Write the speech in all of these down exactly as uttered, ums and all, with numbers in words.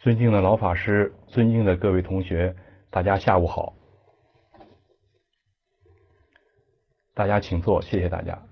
尊敬的老法师，尊敬的各位同学，大家下午好。大家请坐，谢谢大家。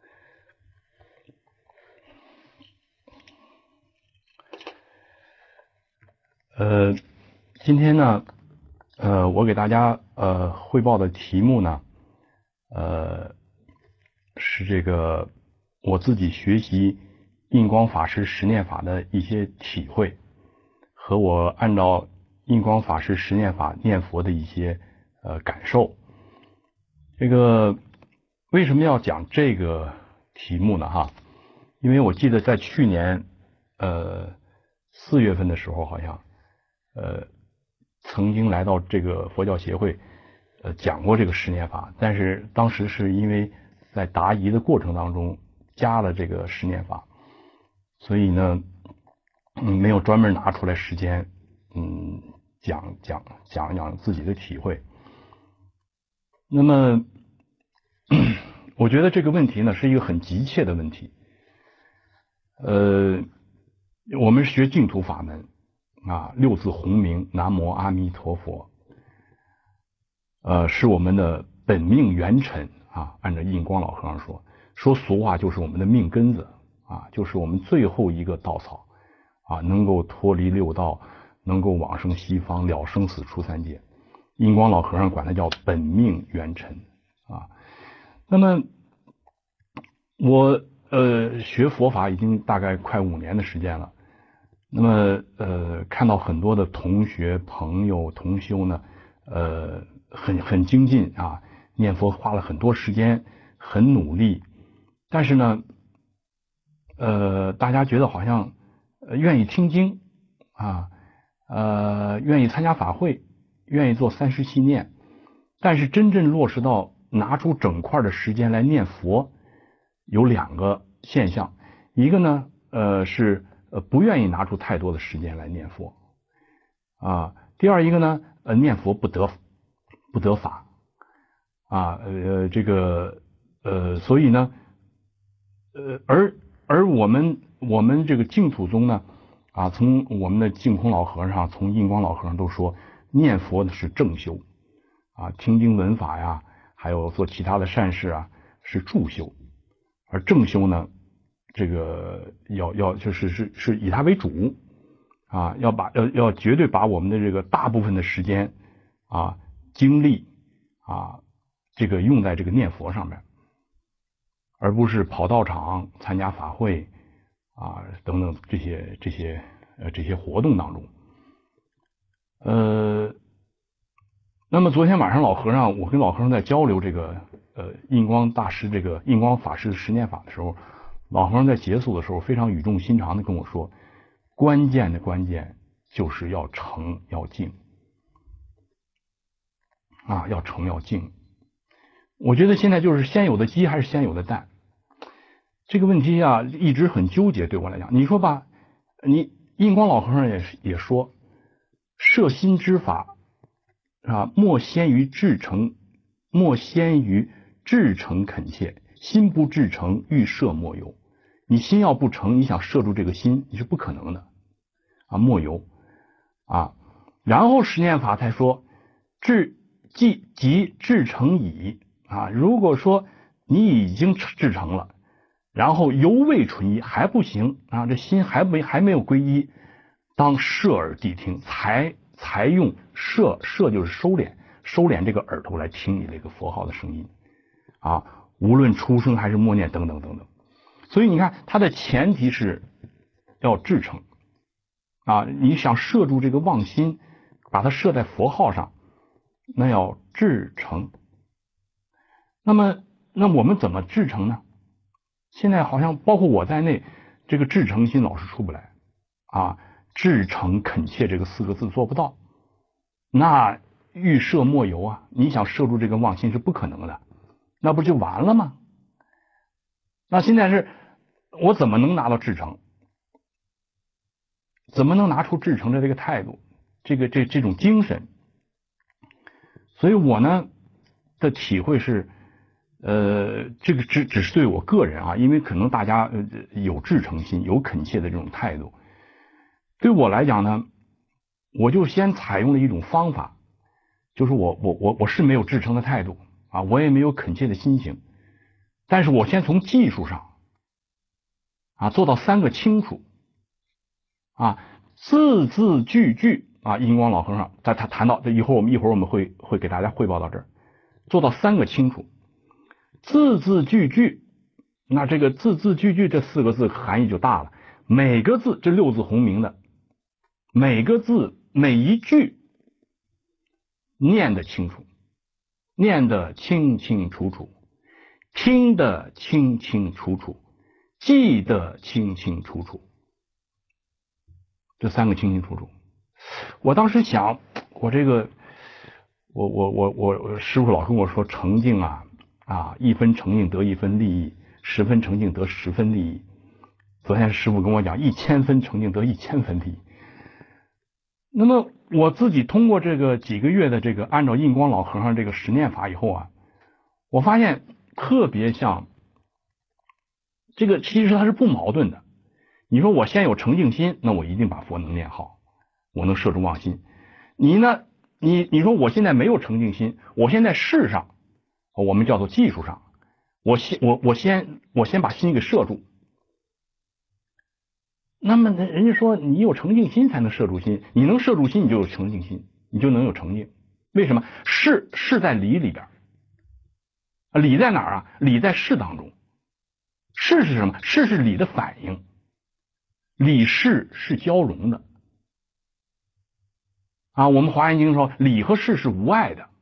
呃，今天呢，呃，我给大家呃汇报的题目呢，呃，是这个我自己学习印光法师实念法的一些体会，和我按照印光法师实念法念佛的一些呃感受。这个为什么要讲这个题目呢？哈，因为我记得在去年呃四月份的时候，好像呃曾经来到这个佛教协会呃讲过这个实念法，但是当时是因为在答疑的过程当中加了这个实念法，所以呢，嗯，没有专门拿出来时间，嗯，讲讲讲讲自己的体会。那么，我觉得这个问题呢是一个很急切的问题。呃，我们学净土法门啊，六字洪名南无阿弥陀佛，呃，是我们的本命元辰啊。按照印光老和尚说，说俗话就是我们的命根子啊，就是我们最后一个稻草啊，能够脱离六道，能够往生西方，了生死出三界。印光老和尚管它叫本命元辰啊。那么我呃学佛法已经大概快五年的时间了，那么呃看到很多的同学朋友同修呢，呃很很精进啊，念佛花了很多时间，很努力，但是呢，呃大家觉得好像呃愿意听经啊，呃愿意参加法会，愿意做三十七念，但是真正落实到拿出整块的时间来念佛，有两个现象，一个呢，呃是呃不愿意拿出太多的时间来念佛啊，第二一个呢，呃念佛不得不得法啊，呃这个呃所以呢，呃而而我们我们这个净土宗呢，啊从我们的净空老和尚，从印光老和尚都说，念佛是正修啊，听经闻法呀，还有做其他的善事啊，是助修。而正修呢，这个要要就是是是以它为主啊，要把要要绝对把我们的这个大部分的时间啊精力啊这个用在这个念佛上面，而不是跑道场参加法会啊等等这些这些呃这些活动当中。呃，那么昨天晚上老和尚，我跟老和尚在交流这个呃印光大师这个印光法师的实念法的时候，老和尚在结束的时候非常语重心长的跟我说，关键的关键就是要诚要静啊，要诚要静。我觉得现在就是先有的鸡还是先有的蛋这个问题啊，一直很纠结。对我来讲，你说吧，你印光老和尚也也说，摄心之法啊，莫先于至诚，莫先于至诚恳切，心不至诚，欲摄莫由。你心要不诚，你想摄住这个心，你是不可能的啊，莫由啊。然后实念法才说，至即即至诚矣啊。如果说你已经至诚了，然后犹未纯一，还不行啊，这心还没还没有归一，当摄耳谛听，才才用摄摄就是收敛，收敛这个耳朵来听你这个佛号的声音啊，无论出声还是默念等等等等。所以你看，它的前提是要至诚啊，你想摄住这个妄心，把它摄在佛号上，那要至诚。那么，那我们怎么至诚呢？现在好像包括我在内，这个至诚心老是出不来啊，至诚恳切这个四个字做不到，那欲摄莫由啊！你想摄住这个妄心是不可能的，那不就完了吗？那现在是我怎么能拿到至诚？怎么能拿出至诚的这个态度，这个这这种精神？所以我呢的体会是，呃，这个只只是对我个人啊，因为可能大家呃有至诚心，有恳切的这种态度。对我来讲呢， 我就先采用了一种方法，就是我我我我是没有至诚的态度啊，我也没有恳切的心情，但是我先从技术上啊做到三个清楚啊，字字句句啊，印光老和尚在他谈到这一会儿，我们一会儿我们会会给大家汇报到这儿，做到三个清楚，字字句句。那这个字字句句这四个字含义就大了，每个字这六字洪名的每个字每一句念得清楚，念得清清楚楚，听得清清楚楚，记得清清楚楚，这三个清清楚楚。我当时想，我这个我我我我师傅老跟我说，诚敬啊啊，一分诚敬得一分利益，十分诚敬得十分利益。昨天师傅跟我讲，一千分诚敬得一千分利益。那么我自己通过这个几个月的这个按照印光老和尚这个实念法以后啊，我发现特别像这个，其实它是不矛盾的。你说我先有诚敬心，那我一定把佛能念好，我能摄住妄心。你呢？你你说我现在没有诚敬心，我现在事上，我们叫做技术上，我先我我先我先把心给摄住。那么人家说你有诚敬心才能摄住心，你能摄住心，你就有诚敬心，你就能有诚敬。为什么？事事在理里边，理在哪儿啊？理在事当中。事是什么？事是理的反应，理事是交融的啊。我们华严经说，理和事是无碍的。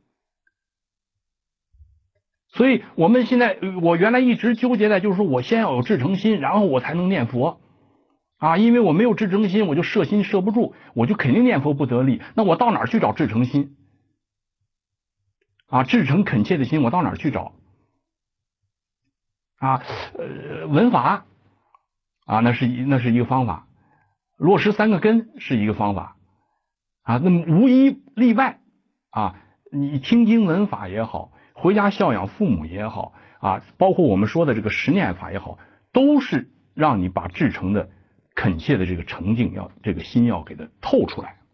所以我们现在，我原来一直纠结在就是说我先要有至诚心，然后我才能念佛啊，因为我没有至诚心，我就摄心摄不住，我就肯定念佛不得力。那我到哪儿去找至诚心啊？至诚恳切的心，我到哪儿去找啊？呃，闻法啊，那是一那是一个方法，落实三个根是一个方法啊。那么无一例外啊，你听经闻法也好，回家孝养父母也好啊，包括我们说的这个实念法也好，都是让你把至诚的恳切的这个诚敬要这个心要给它透出来。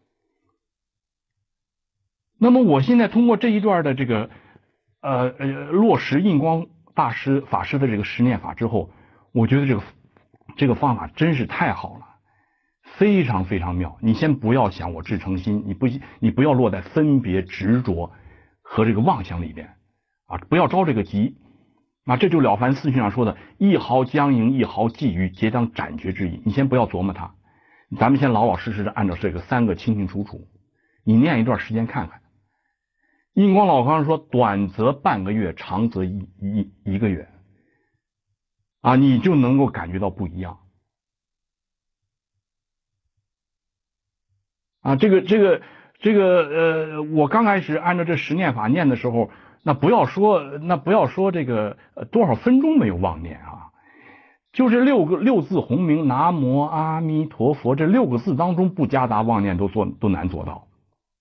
那么我现在通过这一段的这个呃呃落实印光大师法师的这个实念法之后，我觉得这个这个方法真是太好了，非常非常妙。你先不要想我至诚心，你不你不要落在分别执着和这个妄想里边啊，不要着这个急啊。这就了凡四训上说的一毫僵硬，一毫觊觎，皆当斩绝之意。你先不要琢磨它，咱们先老老实实的按照这个三个清清楚楚，你念一段时间看看。印光老和尚说，短则半个月，长则一一一个月啊，你就能够感觉到不一样啊。这个这个这个呃，我刚开始按照这十念法念的时候，那不要说那不要说这个、呃、多少分钟没有妄念啊，就是六个六字洪名南无阿弥陀佛这六个字当中不夹杂妄念都做都难做到。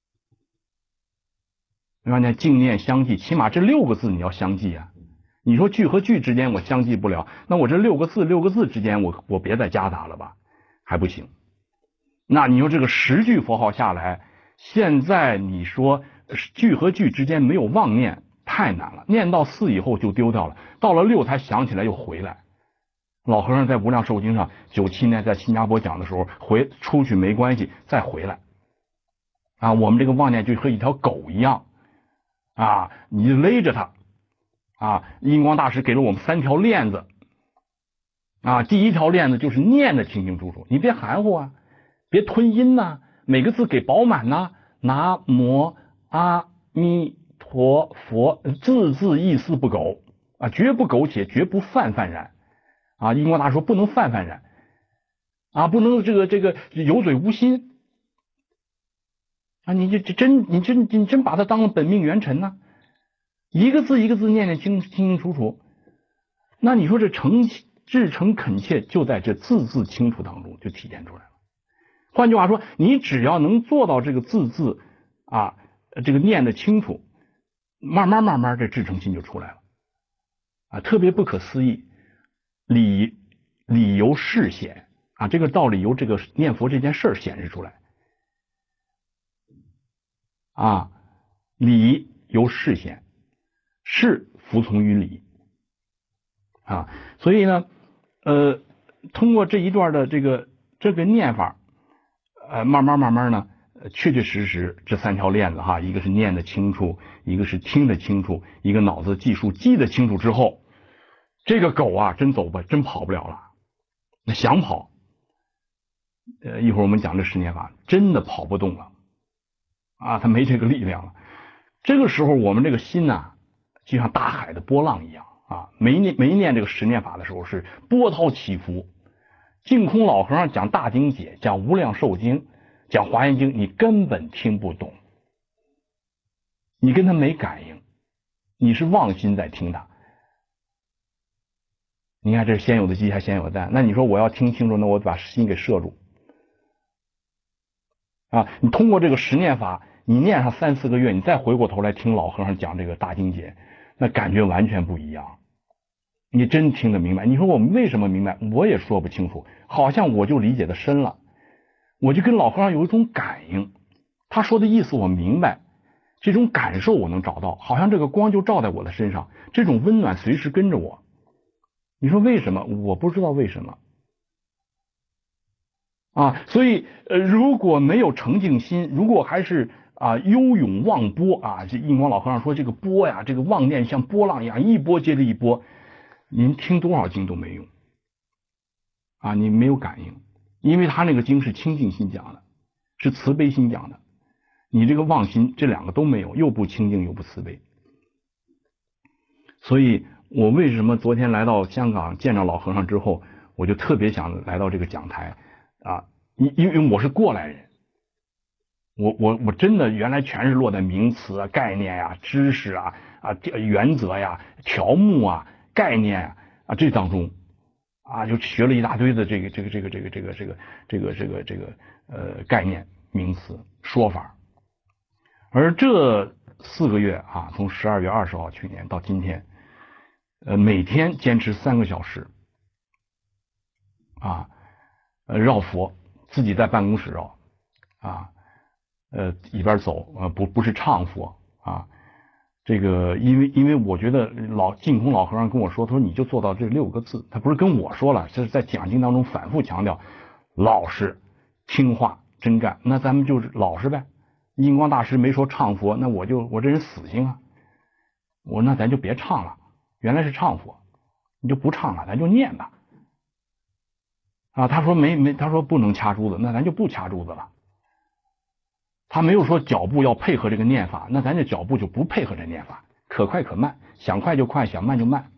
对吧？那净念相继，起码这六个字你要相继啊。你说句和句之间我相继不了，那我这六个字六个字之间我我别再夹杂了吧，还不行。那你说这个十句佛号下来，现在你说句和句之间没有妄念太难了，念到四以后就丢掉了，到了六才想起来又回来。老和尚在无量寿经上九七年在新加坡讲的时候，回出去没关系，再回来啊。我们这个妄念就和一条狗一样。啊，你勒着它啊！印光大师给了我们三条链子啊，第一条链子就是念的清清楚楚，你别含糊啊，别吞音呐、啊，每个字给饱满呐、啊。南无阿弥陀佛，字字意思不苟啊，绝不苟且，绝不泛泛然啊！印光大师说不能泛泛然啊，不能这个这个有嘴无心啊！你这这真你真你真把它当了本命元辰呢、啊？一个字一个字念念清清清楚楚，那你说这诚至诚恳切就在这字字清楚当中就体现出来了。换句话说，你只要能做到这个字字啊，这个念得清楚，慢慢慢慢这至诚心就出来了啊，特别不可思议。理理由事显啊，这个道理由这个念佛这件事显示出来。 啊，理由事先，事服从于理啊。所以呢，呃，通过这一段的这个这个念法，呃，慢慢慢慢呢，确确实实这三条链子哈，一个是念得清楚，一个是听得清楚，一个脑子记数记得清楚之后，这个狗啊，真走不，真跑不了了。那想跑，呃，一会儿我们讲这十年法，真的跑不动了啊，它没这个力量了。这个时候，我们这个心呐、啊，就像大海的波浪一样啊。没念没念这个十念法的时候，是波涛起伏。净空老和尚讲大经解，讲无量寿经，讲华严经，你根本听不懂，你跟他没感应，你是妄心在听他。你看，这是先有的鸡还先有的蛋。那你说我要听清楚，那我把心给摄住啊！你通过这个十念法，你念上三四个月，你再回过头来听老和尚讲这个大经解，那感觉完全不一样。你真听得明白？你说我们为什么明白？我也说不清楚，好像我就理解的深了，我就跟老和尚有一种感应，他说的意思我明白，这种感受我能找到，好像这个光就照在我的身上，这种温暖随时跟着我。你说为什么？我不知道为什么啊。所以呃，如果没有澄净心，如果还是啊悠涌妄波啊，这印光老和尚说这个波呀，这个妄念像波浪一样，一波接着一波，您听多少经都没用啊，你没有感应，因为他那个经是清净心讲的，是慈悲心讲的，你这个妄心这两个都没有，又不清净又不慈悲。所以我为什么昨天来到香港见着老和尚之后，我就特别想来到这个讲台啊，因因为我是过来人，我我我真的原来全是落在名词啊、概念呀、啊、知识啊啊、原则呀、条目啊、概念啊啊这当中啊，就学了一大堆的这个这个这个这个这个这个这个这个这个呃概念、名词、说法。而这四个月啊，从十二月二十号去年到今天，呃，每天坚持三个小时啊，呃，绕佛，自己在办公室绕啊，呃，一边走啊，不不是唱佛啊。这个因为因为我觉得老净空老和尚跟我说，他说你就做到这六个字，他不是跟我说了，这是在讲经当中反复强调，老实、听话、真干。那咱们就是老实呗。印光大师没说唱佛，那我就我这人死性啊，我那咱就别唱了。原来是唱佛，你就不唱了，咱就念吧。啊，他说没没，他说不能掐珠子，那咱就不掐珠子了。他没有说脚步要配合这个念法，那咱这脚步就不配合这念法，可快可慢，想快就快，想慢就慢。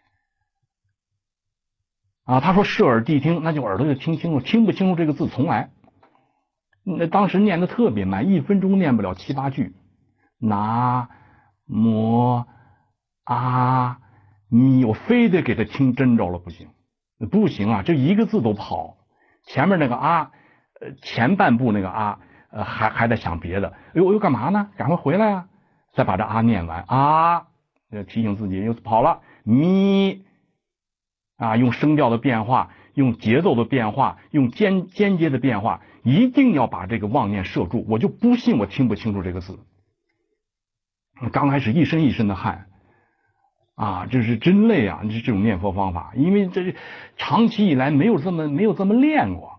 啊，他说摄耳谛听，那就耳朵就听清楚，听不清楚这个字重来。那当时念的特别慢，一分钟念不了七八句。拿摩阿弥，我非得给他听真着了不行，不行啊，这一个字都跑。前面那个啊，呃，前半部那个啊，呃，还还在想别的。哎呦，我又干嘛呢？赶快回来啊！再把这啊念完啊，提醒自己又跑了。咪啊，用声调的变化，用节奏的变化，用间间接的变化，一定要把这个妄念摄住。我就不信我听不清楚这个字。刚开始一身一身的汗啊，这是真累啊！这这种念佛方法，因为这长期以来没有这么没有这么练过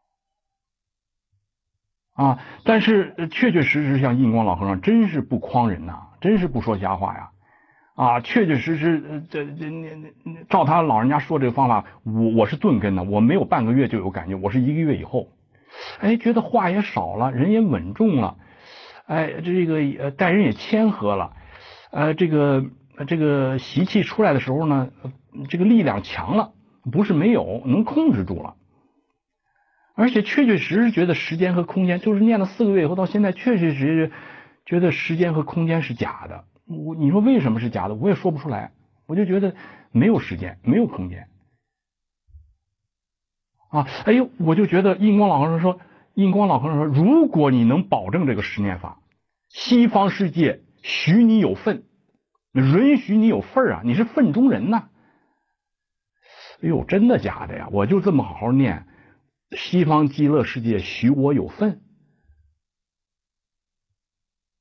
啊。但是确确实实像印光老和尚，真是不诓人呐、啊，真是不说瞎话呀！啊，确确实实，这这这照他老人家说这个方法，我我是顿跟的，我没有半个月就有感觉，我是一个月以后，哎，觉得话也少了，人也稳重了，哎，这个呃待人也谦和了，呃，这个这个习气出来的时候呢，这个力量强了，不是没有，能控制住了，而且确确实实觉得时间和空间，就是念了四个月以后，到现在确确实实觉得时间和空间是假的。我你说为什么是假的？我也说不出来，我就觉得没有时间，没有空间啊！哎呦，我就觉得印光老和尚说，印光老和尚说，如果你能保证这个十念法，西方世界许你有份，允许你有份啊，你是份中人呐！哎呦，真的假的呀？我就这么好好念，西方极乐世界许我有份。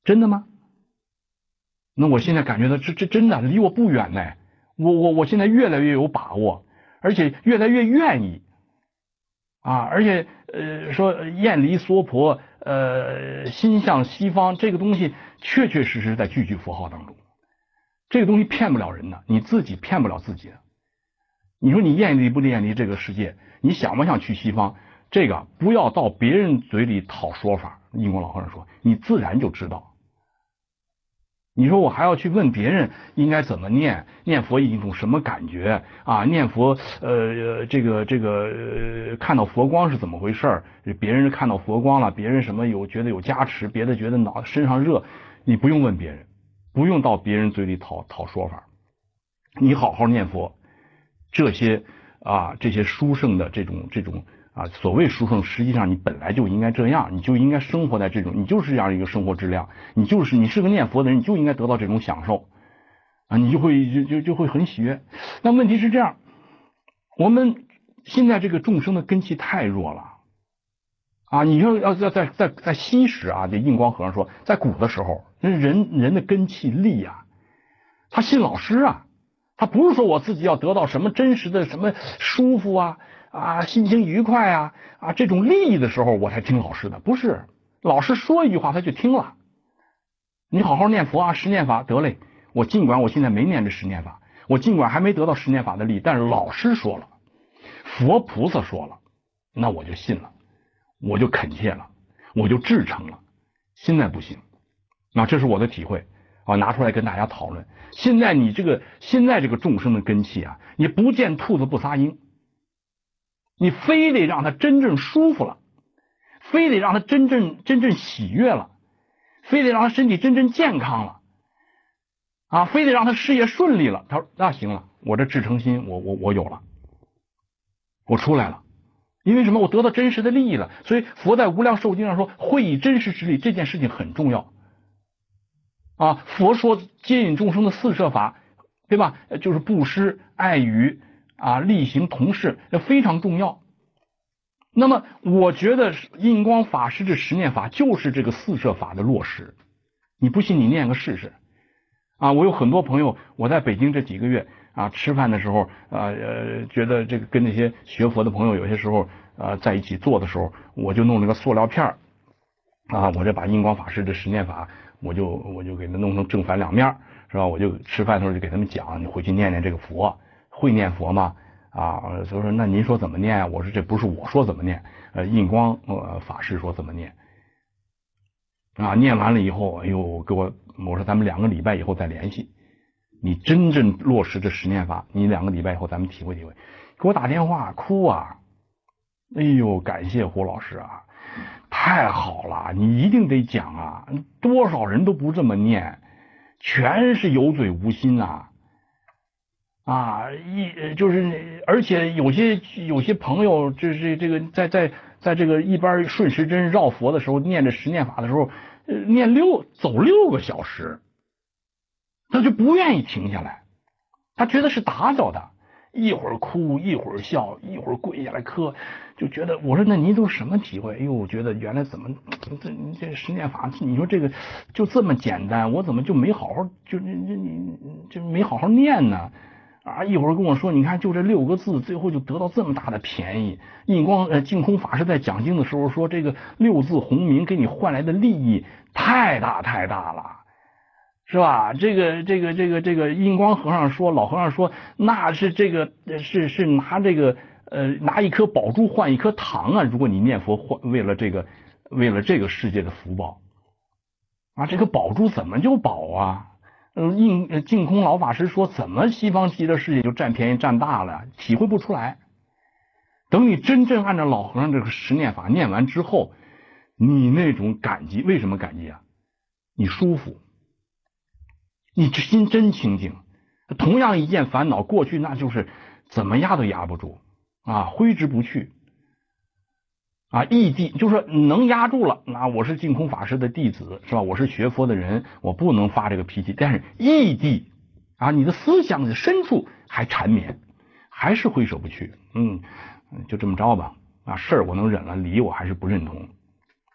真的吗？那我现在感觉到这这真的离我不远呢，我我我现在越来越有把握，而且越来越愿意啊，而且呃说厌离娑婆，呃心向西方，这个东西确确实实在句句佛号当中，这个东西骗不了人的，你自己骗不了自己的。你说你厌离不厌离这个世界？你想不想去西方？这个不要到别人嘴里讨说法。印光老和尚说，你自然就知道。你说我还要去问别人应该怎么念，念佛一种什么感觉啊？念佛呃这个这个呃看到佛光是怎么回事？别人看到佛光了，别人什么有觉得有加持，别的觉得脑身上热，你不用问别人，不用到别人嘴里讨讨说法。你好好念佛，这些啊这些殊胜的这种这种啊所谓殊胜，实际上你本来就应该这样，你就应该生活在这种，你就是这样一个生活质量，你就是你是个念佛的人，你就应该得到这种享受啊，你就会就就就会很喜悦。那问题是这样，我们现在这个众生的根气太弱了啊！你说要在在在在西时啊，这印光和尚说，在古的时候，人人的根气力啊，他信老师啊。他不是说我自己要得到什么真实的什么舒服啊啊心情愉快啊啊这种利益的时候我才听老师的，不是老师说一句话他就听了。你好好念佛啊，十念法得嘞。我尽管我现在没念这十念法，我尽管还没得到十念法的利益，但是老师说了，佛菩萨说了，那我就信了，我就恳切了，我就至诚了。现在不行，那这是我的体会啊，拿出来跟大家讨论。现在你这个现在这个众生的根气啊，你不见兔子不撒鹰，你非得让他真正舒服了，非得让他真正真正喜悦了，非得让他身体真正健康了啊，非得让他事业顺利了。他说那行了，我这至诚心我我我有了，我出来了。因为什么？我得到真实的利益了。所以佛在无量寿经上说，会以真实之力，这件事情很重要啊。佛说接引众生的四摄法，对吧？就是布施、爱语啊、力行、同事，非常重要。那么，我觉得印光法师这十念法就是这个四摄法的落实。你不信，你念个试试啊！我有很多朋友，我在北京这几个月啊，吃饭的时候，呃，觉得这个跟那些学佛的朋友，有些时候呃在一起坐的时候，我就弄那个塑料片啊，我这把印光法师这十念法，我就我就给他弄成正反两面，是吧？我就吃饭的时候就给他们讲，你回去念念这个佛，会念佛吗？啊，所以说那您说怎么念啊？我说这不是我说怎么念，呃，印光呃法师说怎么念啊？念完了以后，哎呦，给我我说咱们两个礼拜以后再联系，你真正落实这十念法，你两个礼拜以后咱们体会体会。给我打电话哭啊！哎呦，感谢胡老师啊！太好了，你一定得讲啊！多少人都不这么念，全是有嘴无心呐！啊，一就是而且有些有些朋友，就是这个在在在这个一边顺时针绕佛的时候，念着十念法的时候，呃念六走六个小时，他就不愿意停下来，他觉得是打搅他。一会儿哭，一会儿笑，一会儿跪下来磕，就觉得我说那您都什么体会？哎呦，我觉得原来怎么这这十念法，你说这个就这么简单，我怎么就没好好就这这你就没好好念呢？啊，一会儿跟我说，你看就这六个字，最后就得到这么大的便宜。印光呃净空法师在讲经的时候说，这个六字洪名给你换来的利益太大太大了。是吧？这个这个这个这个印光和尚说，老和尚说，那是这个是是拿这个呃拿一颗宝珠换一颗糖啊！如果你念佛换为了这个为了这个世界的福报啊，这个宝珠怎么就宝啊？嗯，印净空老法师说，怎么西方极乐世界就占便宜占大了？体会不出来。等你真正按照老和尚这个十念法念完之后，你那种感激，为什么感激啊？你舒服。你这心真清净，同样一件烦恼，过去那就是怎么压都压不住啊，挥之不去啊，异地就是能压住了。那我是净空法师的弟子，是吧？我是学佛的人，我不能发这个脾气。但是异地啊，你的思想的深处还缠绵，还是挥手不去。嗯，就这么着吧。啊，事儿我能忍了，理我还是不认同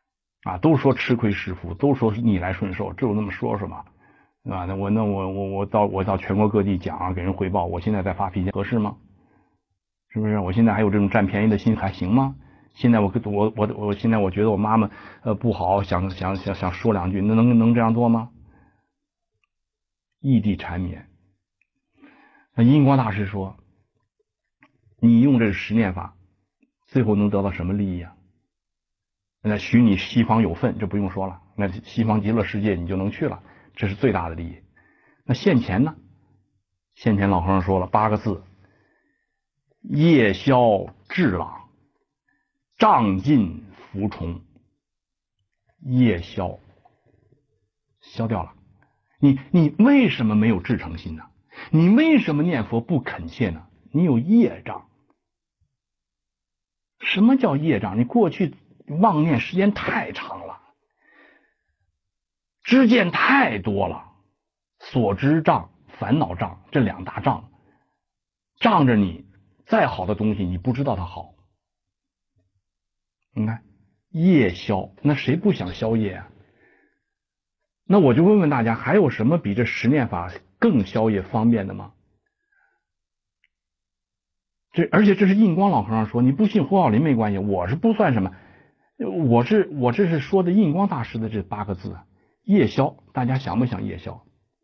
啊，都说吃亏是福，都说是逆来顺受，只有那么说说嘛，对吧？那我那我我我到我到全国各地讲，给人汇报，我现在在发脾气合适吗？是不是？我现在还有这种占便宜的心还行吗？现在我我我我现在我觉得我妈妈呃不好，想想想想说两句，那能能这样做吗？异地缠绵。那印光大师说，你用这个十念法，最后能得到什么利益啊？那许你西方有份，这不用说了，那西方极乐世界你就能去了，这是最大的利益。那现前呢？现前老和尚说了八个字：夜消智朗，障尽伏虫。夜消，消掉了。你你为什么没有至诚心呢？你为什么念佛不恳切呢？你有业障。什么叫业障？你过去妄念时间太长了，知见太多了，所知障、烦恼障这两大障，障着你再好的东西，你不知道它好。你看业消，那谁不想消业啊？那我就问问大家，还有什么比这十念法更消业方便的吗？这而且这是印光老和尚说，你不信胡小林没关系，我是不算什么，我是我这是说的印光大师的这八个字，夜消，大家想不想夜消？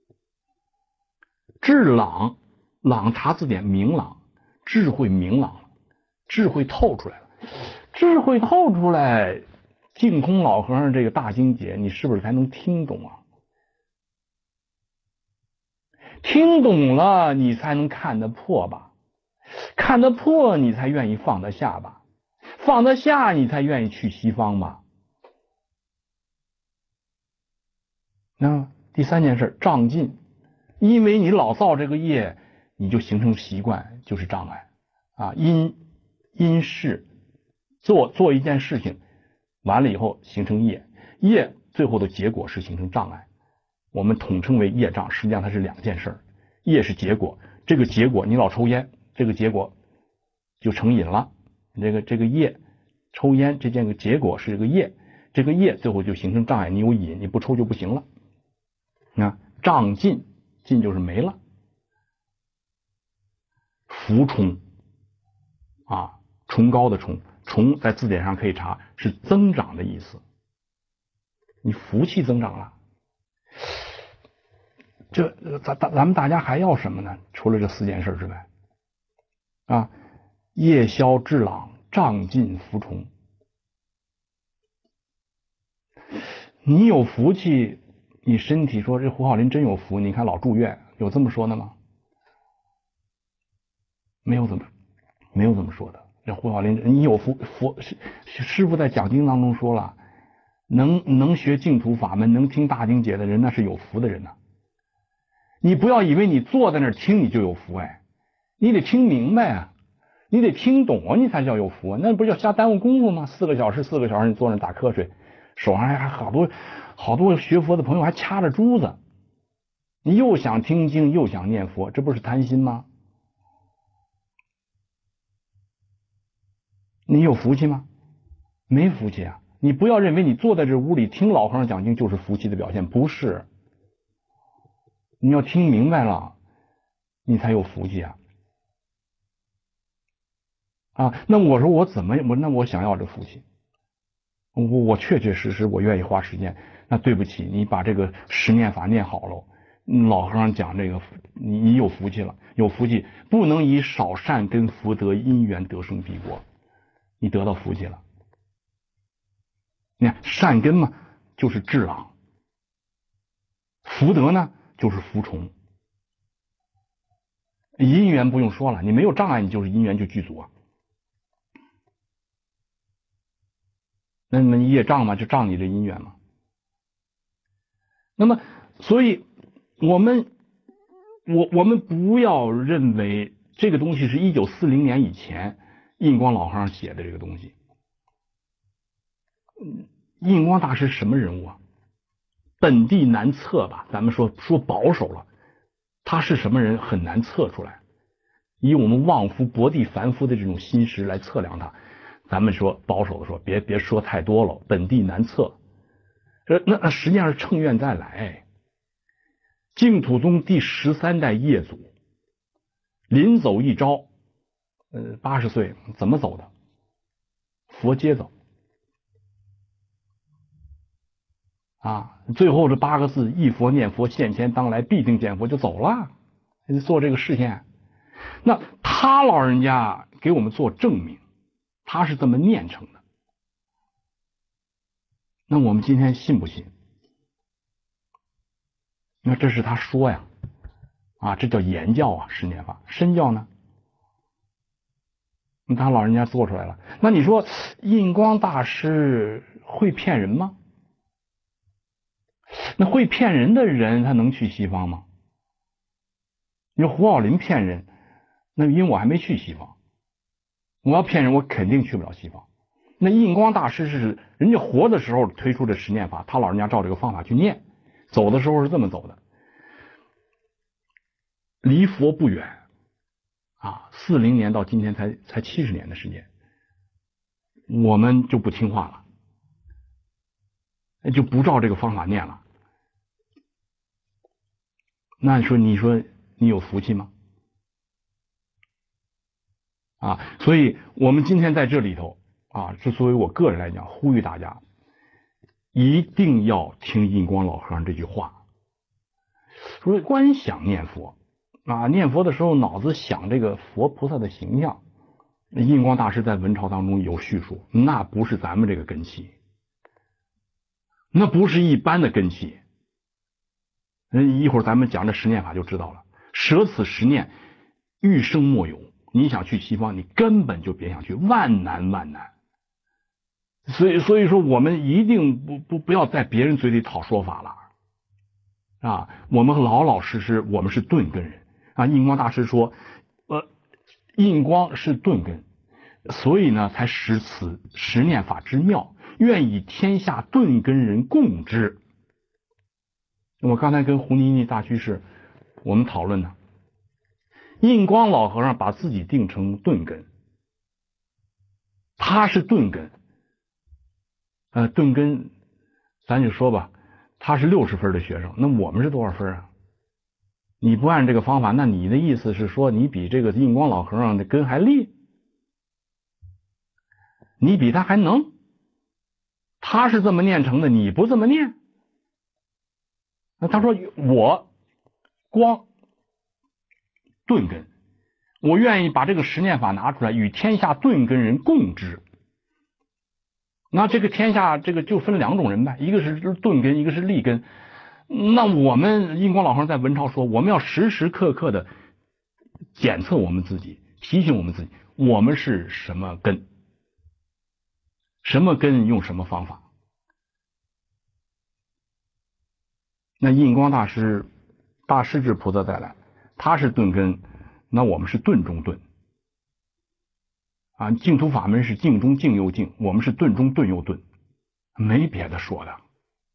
智朗，朗查字典明朗，智慧明朗了，智慧透出来了，智慧透出来，净空老和尚这个大经解，你是不是才能听懂啊？听懂了，你才能看得破吧？看得破，你才愿意放得下吧？放得下，你才愿意去西方吧？那第三件事，障尽，因为你老造这个业，你就形成习惯，就是障碍啊。因因事做做一件事情，完了以后形成业，业最后的结果是形成障碍，我们统称为业障。实际上它是两件事，业是结果，这个结果你老抽烟，这个结果就成瘾了。这个这个业抽烟这件个结果是这个业，这个业最后就形成障碍，你有瘾，你不抽就不行了。那障尽，尽就是没了。伏冲啊，崇高的崇，崇在字典上可以查，是增长的意思。你福气增长了，这咱咱咱们大家还要什么呢？除了这四件事之外，啊，夜消智朗，障尽伏冲。你有福气，你身体说这胡浩林真有福，你看老住院，有这么说的吗？没有这么没有这么说的。这胡小林，你有福，佛师傅在讲经当中说了，能能学净土法门，能听大经解的人，那是有福的人呐、啊。你不要以为你坐在那儿听你就有福，哎，你得听明白啊，你得听懂啊，你才叫有福啊，那不叫瞎耽误功夫吗？四个小时，四个小时你坐那打瞌睡，手上还还好多好多学佛的朋友还掐着珠子，你又想听经又想念佛，这不是贪心吗？你有福气吗？没福气啊！你不要认为你坐在这屋里听老和尚讲经就是福气的表现，不是。你要听明白了，你才有福气啊！啊，那我说我怎么我那我想要这福气，我我确确实实我愿意花时间。那对不起，你把这个十念法念好了，老和尚讲这个，你你有福气了，有福气不能以少善根福德因缘得生彼国，你得到福气了。你看善根嘛，就是智朗；福德呢，就是福虫。因缘不用说了，你没有障碍，你就是因缘就具足啊。那么业障嘛，就障你的因缘嘛。那么，所以我们我我们不要认为这个东西是一九四零年以前印光老和尚写的这个东西。印光大师什么人物啊？本地难测吧，咱们说说保守了，他是什么人很难测出来。以我们望夫薄地凡夫的这种心识来测量他，咱们说保守的说，别别说太多了，本地难测。 这那那实际上是乘愿再来。净土宗第十三代业祖临走一朝，呃，八十岁怎么走的？佛接走啊！最后这八个字：忆佛念佛，现前当来，必定见佛，就走了，做这个示现。那他老人家给我们做证明，他是这么念成的。那我们今天信不信？那这是他说呀，啊，这叫言教啊，十念法。身教呢？他老人家做出来了。那你说印光大师会骗人吗？那会骗人的人，他能去西方吗？你说胡奥林骗人，那因为我还没去西方，我要骗人，我肯定去不了西方。那印光大师是人家活的时候推出的十念法，他老人家照这个方法去念，走的时候是这么走的。离佛不远啊，四零年到今天才才七十年的时间，我们就不听话了，就不照这个方法念了。那你说，你说你有福气吗？啊，所以我们今天在这里头啊，这作为我个人来讲，呼吁大家一定要听印光老和尚这句话，说观想念佛啊，念佛的时候脑子想这个佛菩萨的形象。印光大师在文钞当中有叙述，那不是咱们这个根器，那不是一般的根器。一会儿咱们讲这十念法就知道了。舍此十念，欲生莫有。你想去西方，你根本就别想去，万难万难。所以，所以说我们一定不不不要在别人嘴里讨说法了啊！我们老老实实，我们是顿根人啊。印光大师说，呃，印光是顿根，所以呢，才使此十念法之妙，愿以天下顿根人共之。我刚才跟胡妮妮大居士我们讨论呢，印光老和尚把自己定成顿根，他是顿根，呃，顿根，咱就说吧，他是六十分的学生，那我们是多少分啊？你不按这个方法，那你的意思是说你比这个印光老和尚的根还利？你比他还能？他是这么念成的，你不这么念？那他说我光顿根，我愿意把这个十念法拿出来，与天下顿根人共之。那这个天下这个就分两种人呗，一个是顿根，一个是利根。那我们印光老和尚在文钞说，我们要时时刻刻的检测我们自己，提醒我们自己，我们是什么根，什么根用什么方法。那印光大师大势至菩萨再来，他是顿根，那我们是顿中顿啊。净土法门是净中净又净，我们是顿中顿又顿，没别的说的。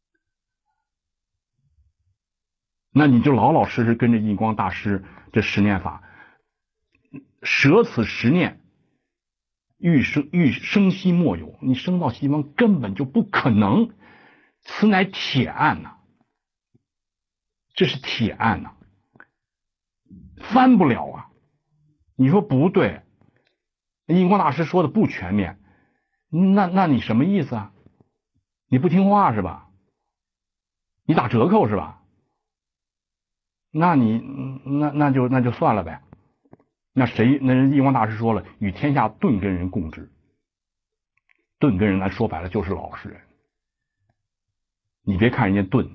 那你就老老实实跟着印光大师这十念法，舍此十念，欲生欲生西莫有。你生到西方根本就不可能，此乃铁案呐、啊，这是铁案呐、啊，翻不了啊！你说不对，印光大师说的不全面，那那你什么意思啊？你不听话是吧？你打折扣是吧？那你那那就那就算了呗。那谁？那人印光大师说了，与天下顿根人共之。顿根人，咱说白了就是老实人。你别看人家顿，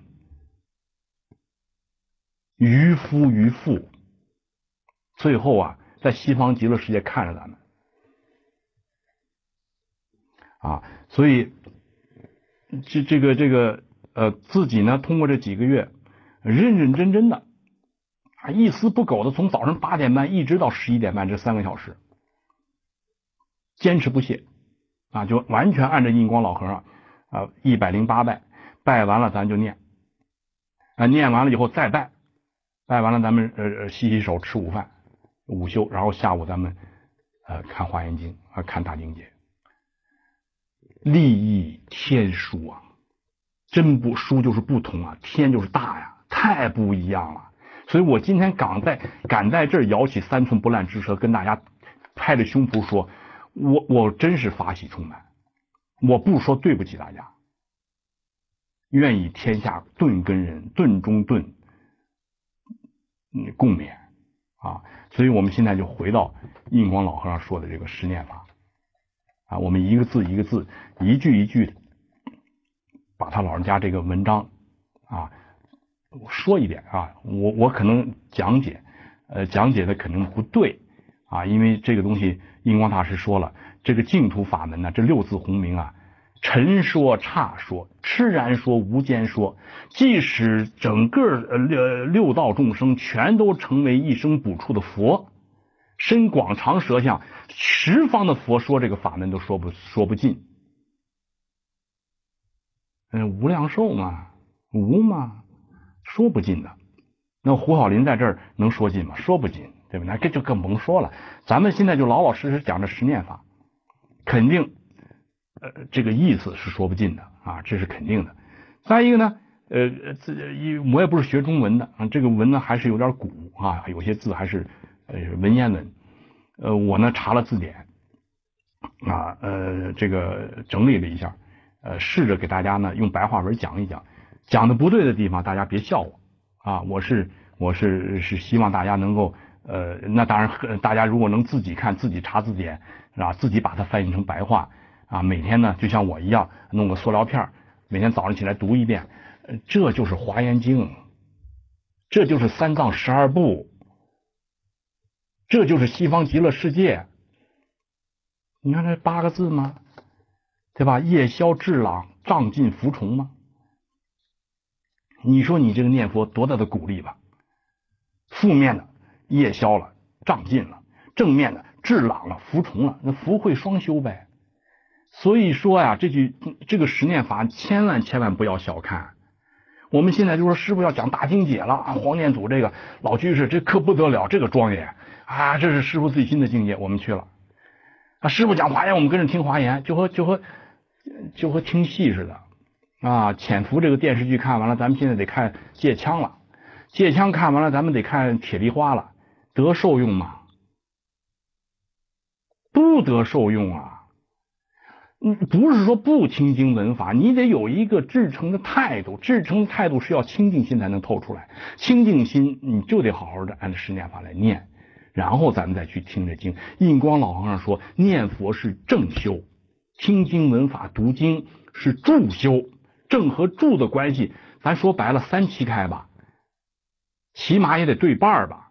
渔夫渔妇，最后啊，在西方极乐世界看着咱们啊，所以这这个这个呃，自己呢，通过这几个月，认认真真的啊，一丝不苟的从早上八点半一直到十一点半这三个小时，坚持不懈啊，就完全按照印光老和尚啊一百零八拜，拜完了咱就念啊，念完了以后再拜，拜完了咱们呃洗洗手吃午饭午休，然后下午咱们呃看华严经啊看大经解，利益天书啊， 真不书就是不同啊，天就是大呀，太不一样了。所以我今天敢在敢在这儿摇起三寸不烂之舌，跟大家拍着胸脯说，我我真是法喜充满，我不说对不起大家，愿以天下顿根人，顿中顿，嗯，共勉啊。所以我们现在就回到印光老和尚说的这个十念法啊，我们一个字一个字，一句一句的把他老人家这个文章啊说一点啊，我我可能讲解，呃，讲解的可能不对啊，因为这个东西印光大师说了，这个净土法门呢，这六字洪名啊，陈说、刹说、痴然说、无间说，即使整个呃六六道众生全都成为一生补处的佛，身广长舌相，十方的佛说这个法门都说不说不尽。嗯，无量寿嘛，无嘛。说不尽的，那胡小林在这儿能说尽吗？说不尽，对吧？那这就更甭说了。咱们现在就老老实实讲这十念法，肯定，呃，这个意思是说不尽的啊，这是肯定的。再一个呢，呃，这我也不是学中文的啊，这个文呢还是有点古啊，有些字还是呃文言文。呃，我呢查了字典啊，呃，这个整理了一下，呃，试着给大家呢用白话文讲一讲。讲的不对的地方，大家别笑我啊！我是我是是希望大家能够呃，那当然，大家如果能自己看、自己查字典啊，自己把它翻译成白话啊，每天呢就像我一样弄个塑料片，每天早上起来读一遍，呃、这就是《华严经》，这就是三藏十二部，这就是西方极乐世界。你看这八个字吗？对吧？夜宵智朗，障尽伏虫吗？你说你这个念佛多大的鼓励吧？负面的夜消了，障尽了；正面的智朗了，服从了，那福慧双修呗。所以说呀，这句这个十念法千万千万不要小看。我们现在就说师傅要讲大经解了啊，黄念祖这个老居士这可不得了，这个庄严啊，这是师傅最新的境界，我们去了啊。师傅讲华严，我们跟着听华严，就和就和就和听戏似的。啊，潜伏这个电视剧看完了，咱们现在得看借枪了。借枪看完了，咱们得看铁梨花了。得受用吗？不得受用啊！你不是说不听经闻法，你得有一个至诚的态度。至诚的态度是要清净心才能透出来。清净心，你就得好好的按照十念法来念，然后咱们再去听这经。印光老和尚说，念佛是正修，听经闻法读经是助修。正和助的关系，咱说白了三七开吧，起码也得对半吧。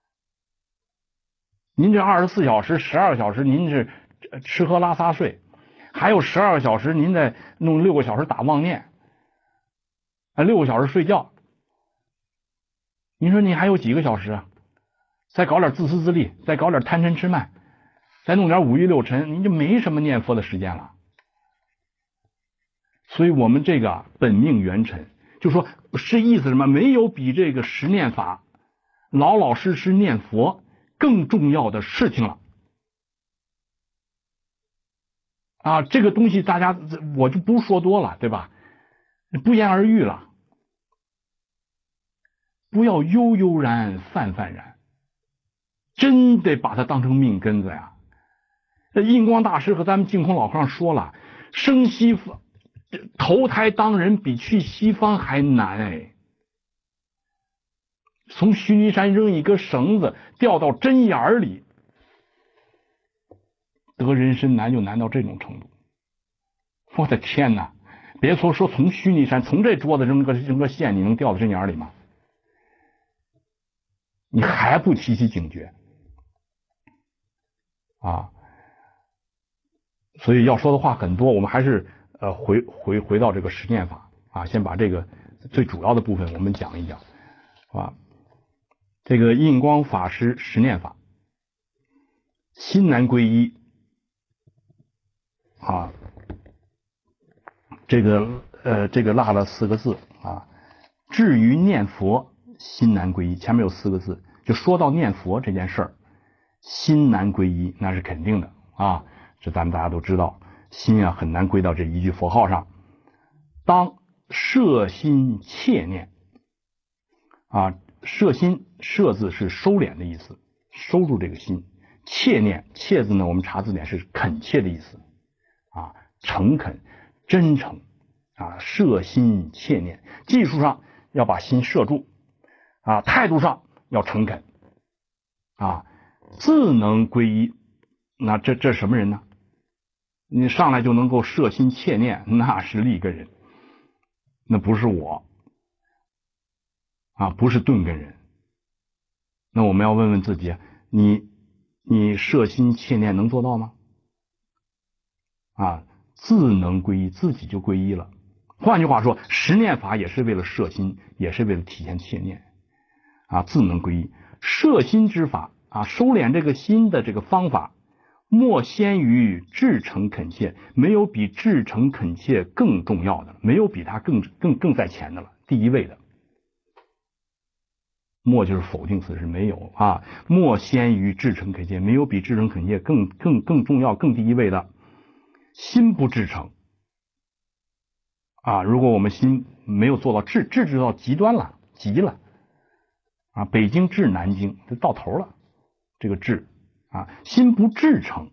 您这二十四小时、十二个小时，您是吃喝拉撒睡，还有十二个小时，您再弄六个小时打妄念，啊，六个小时睡觉。您说你还有几个小时啊？再搞点自私自利，再搞点贪嗔痴慢，再弄点五欲六尘，您就没什么念佛的时间了。所以我们这个本命元辰，就说是意思什么？没有比这个十念法老老实实念佛更重要的事情了啊！这个东西大家我就不说多了，对吧？不言而喻了。不要悠悠然泛泛然，真得把它当成命根子呀。这印光大师和咱们净空老和尚说了，生西方投胎当人比去西方还难哎。从须弥山扔一根绳子掉到针眼里，得人身难就难到这种程度。我的天哪！别说说从须弥山，从这桌子扔个扔个线，你能掉到针眼里吗？你还不提起警觉啊？所以要说的话很多，我们还是呃回回回到这个十念法啊，先把这个最主要的部分我们讲一讲，啊，这个印光法师十念法，心难归一啊，这个呃这个落了四个字啊，至于念佛心难归一，前面有四个字，就说到念佛这件事儿，心难归一，那是肯定的啊，这咱们大家都知道，心啊很难归到这一句佛号上。当摄心切念啊，摄心摄字是收敛的意思，收住这个心。切念切字呢，我们查字典是恳切的意思啊，诚恳、真诚啊，摄心切念。技术上要把心摄住啊，态度上要诚恳啊，自能归一。那这这什么人呢？你上来就能够摄心切念，那是立根人，那不是我啊，不是钝根人。那我们要问问自己，你你摄心切念能做到吗？啊，自能归一，自己就归一了。换句话说，十念法也是为了摄心，也是为了体现切念啊，自能归一。摄心之法啊，收敛这个心的这个方法，莫先于至诚恳切，没有比至诚恳切更重要的，没有比它更更更在前的了，第一位的。莫就是否定词，是没有啊，莫先于至诚恳切，没有比至诚恳切更更更重要、更第一位的。心不至诚啊，如果我们心没有做到至，至至到极端了，极了啊，北京至南京就到头了，这个至啊，心不至诚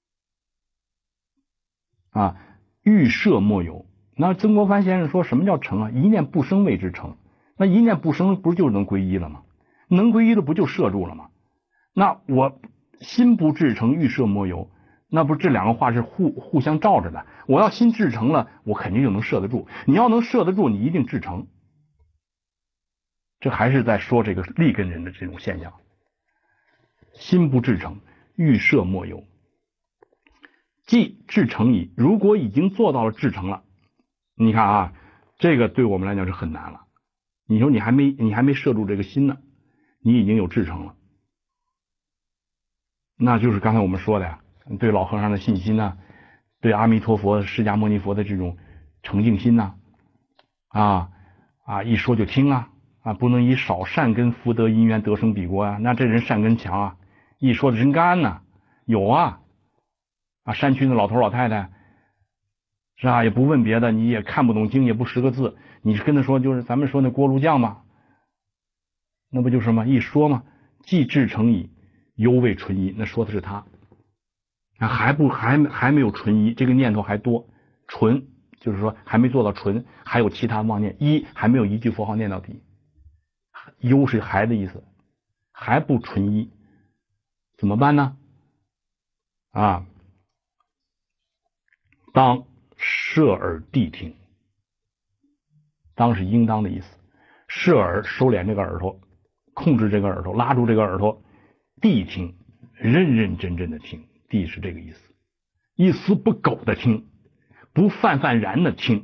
啊，欲摄莫有。那曾国藩先生说什么叫诚啊？一念不生谓之诚。那一念不生不是就能归一了吗？能归一的不就摄住了吗？那我心不至诚，欲摄莫有，那不是这两个话是互互相照着的？我要心至诚了，我肯定就能摄得住。你要能摄得住，你一定至诚。这还是在说这个立根人的这种现象。心不至诚，欲摄莫有。既至诚矣，如果已经做到了至诚了，你看啊，这个对我们来讲是很难了。你说你还没你还没摄住这个心呢，你已经有至诚了，那就是刚才我们说的呀，对老和尚的信心呢、啊，对阿弥陀佛、释迦牟尼佛的这种诚敬心呐、啊，啊啊，一说就听啊啊，不能以少善根福德因缘得生彼国啊，那这人善根强啊，一说的真干呐，有啊啊，山区的老头老太太是吧，也不问别的，你也看不懂经，也不识个字，你跟他说就是咱们说那锅炉匠嘛，那不就是吗？一说嘛，既至诚矣，犹未纯一，那说的是他。还不还还没有纯一，这个念头还多，纯就是说还没做到纯，还有其他妄念，一还没有一句佛号念到底，忧是还的意思，还不纯一，怎么办呢？啊，当摄耳谛听，当是应当的意思，摄耳收敛这个耳朵，控制这个耳朵，拉住这个耳朵，谛听，认认真真的听，谛是这个意思，一丝不苟的听，不泛泛然的听。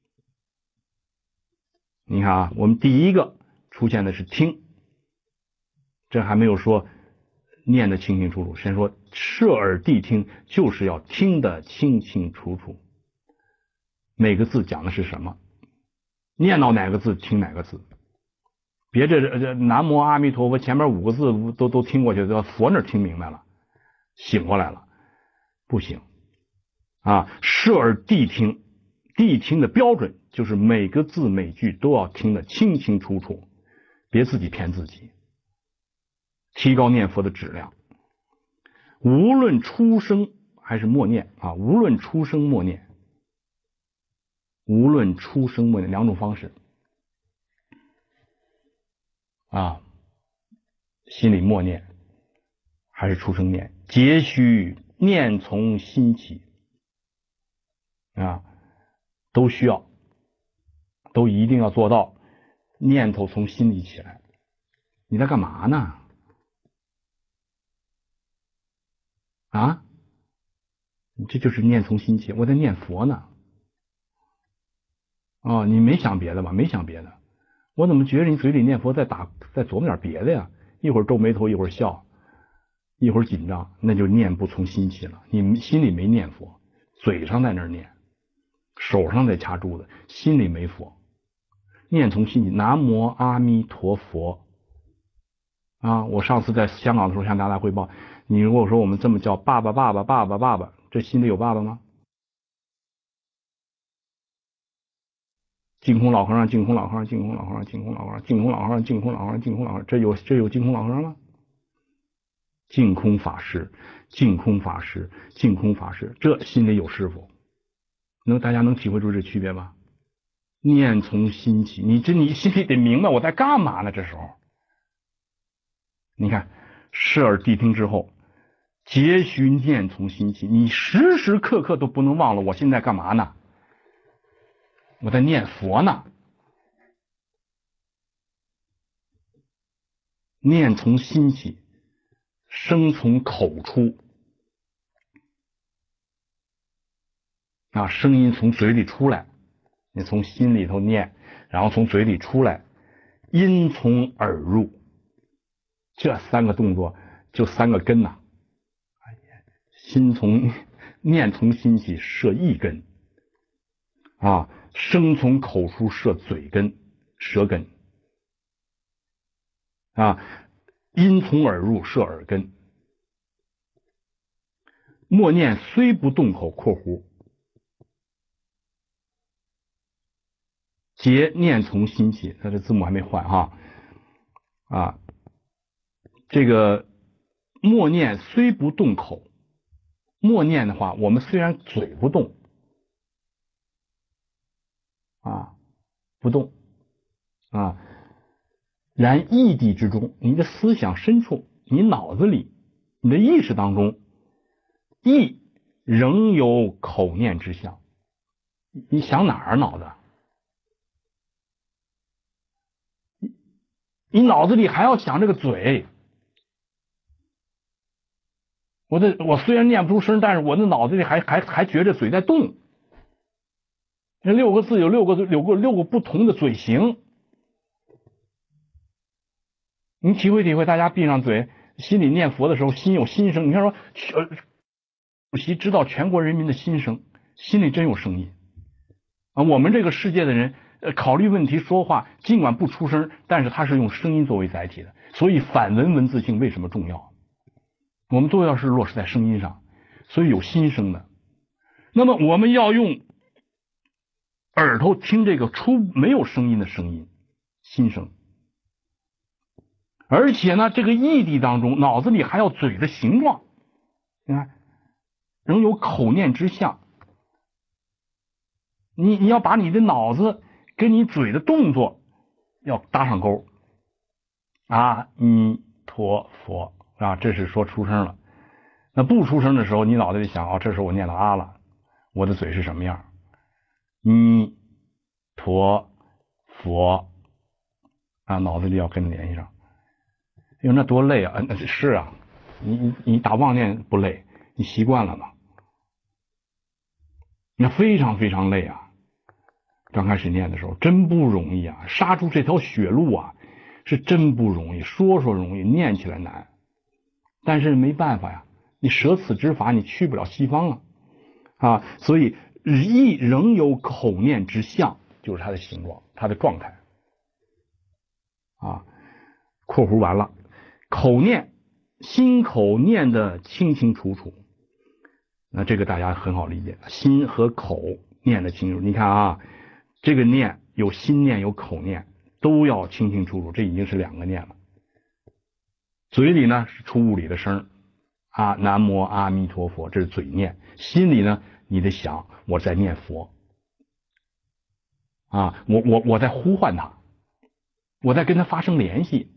你看啊，我们第一个出现的是听，这还没有说念得清清楚楚，先说摄耳谛听，就是要听得清清楚楚，每个字讲的是什么，念到哪个字听哪个字，别这这南无阿弥陀佛前面五个字都都听过去，佛那听明白了，醒过来了，不行啊！摄耳谛听，谛听的标准就是每个字每句都要听得清清楚楚，别自己骗自己，提高念佛的质量。无论出声还是默念啊，无论出声默念，无论出声默念两种方式啊，心里默念还是出声念，皆须念从心起啊，都需要，都一定要做到念头从心里起来。你在干嘛呢？啊，这就是念从心起，我在念佛呢。哦，你没想别的吧？没想别的，我怎么觉得你嘴里念佛在打在琢磨点别的呀？一会儿皱眉头，一会儿笑，一会儿紧张，那就念不从心起了。你心里没念佛，嘴上在那儿念，手上在掐珠子，心里没佛。念从心起，南无阿弥陀佛啊！我上次在香港的时候向大家汇报，你如果说我们这么叫爸爸爸爸爸爸爸爸，这心里有爸爸吗？ 净空老和尚，净空老和尚，净空老和尚，净空老和尚，净空老和尚，净空老和尚，净空老和尚，这有这有净空老和尚吗？净空法师，净空法师，净空法师，这心里有师傅，能大家能体会出这区别吗？念从心起，你这你心里得明白我在干嘛呢？这时候，你看视耳谛听之后，皆须念从心起，你时时刻刻都不能忘了我现在干嘛呢？我在念佛呢。念从心起，声从口出啊，声音从嘴里出来，你从心里头念，然后从嘴里出来，音从耳入，这三个动作就三个根呐、啊。心从念从心起摄一根啊，声从口出摄嘴根、舌根啊，音从耳入摄耳根。默念虽不动口（括弧）皆念从心起，它这字母还没换哈啊。这个默念虽不动口，默念的话，我们虽然嘴不动啊，不动啊，然意地之中，你的思想深处，你脑子里，你的意识当中，意仍有口念之相。你想哪儿脑子？你脑子里还要想这个嘴。我的我虽然念不出声，但是我的脑子里还还还觉着嘴在动。这六个字有六个有个六个不同的嘴型。你体会体会，大家闭上嘴，心里念佛的时候，心有心声。你看说，呃，主席知道全国人民的心声，心里真有声音啊。我们这个世界的人，呃，考虑问题说话，尽管不出声，但是他是用声音作为载体的。所以反文文字性为什么重要？我们都要是落实在声音上，所以有心声的。那么我们要用耳朵听这个出没有声音的声音，心声。而且呢，这个意地当中，脑子里还要嘴的形状，你看，仍有口念之相。你你要把你的脑子跟你嘴的动作要搭上钩。阿弥陀佛啊，这是说出声了。那不出声的时候，你脑子里想啊、哦，这时候我念了阿了，我的嘴是什么样？弥陀佛啊，脑子里要跟着联系上。哟，那多累啊！是啊，你你你打妄念不累，你习惯了嘛？那非常非常累啊！刚开始念的时候真不容易啊，杀出这条血路啊，是真不容易。说说容易，念起来难。但是没办法呀，你舍此之法，你去不了西方啊啊！所以意仍有口念之相，就是它的形状，它的状态啊。括弧完了。口念，心口念的清清楚楚，那这个大家很好理解，心和口念的清楚。你看啊，这个念有心念有口念，都要清清楚楚，这已经是两个念了。嘴里呢是出物理的声啊，南无阿弥陀佛，这是嘴念；心里呢，你得想我在念佛啊，我我我在呼唤他，我在跟他发生联系。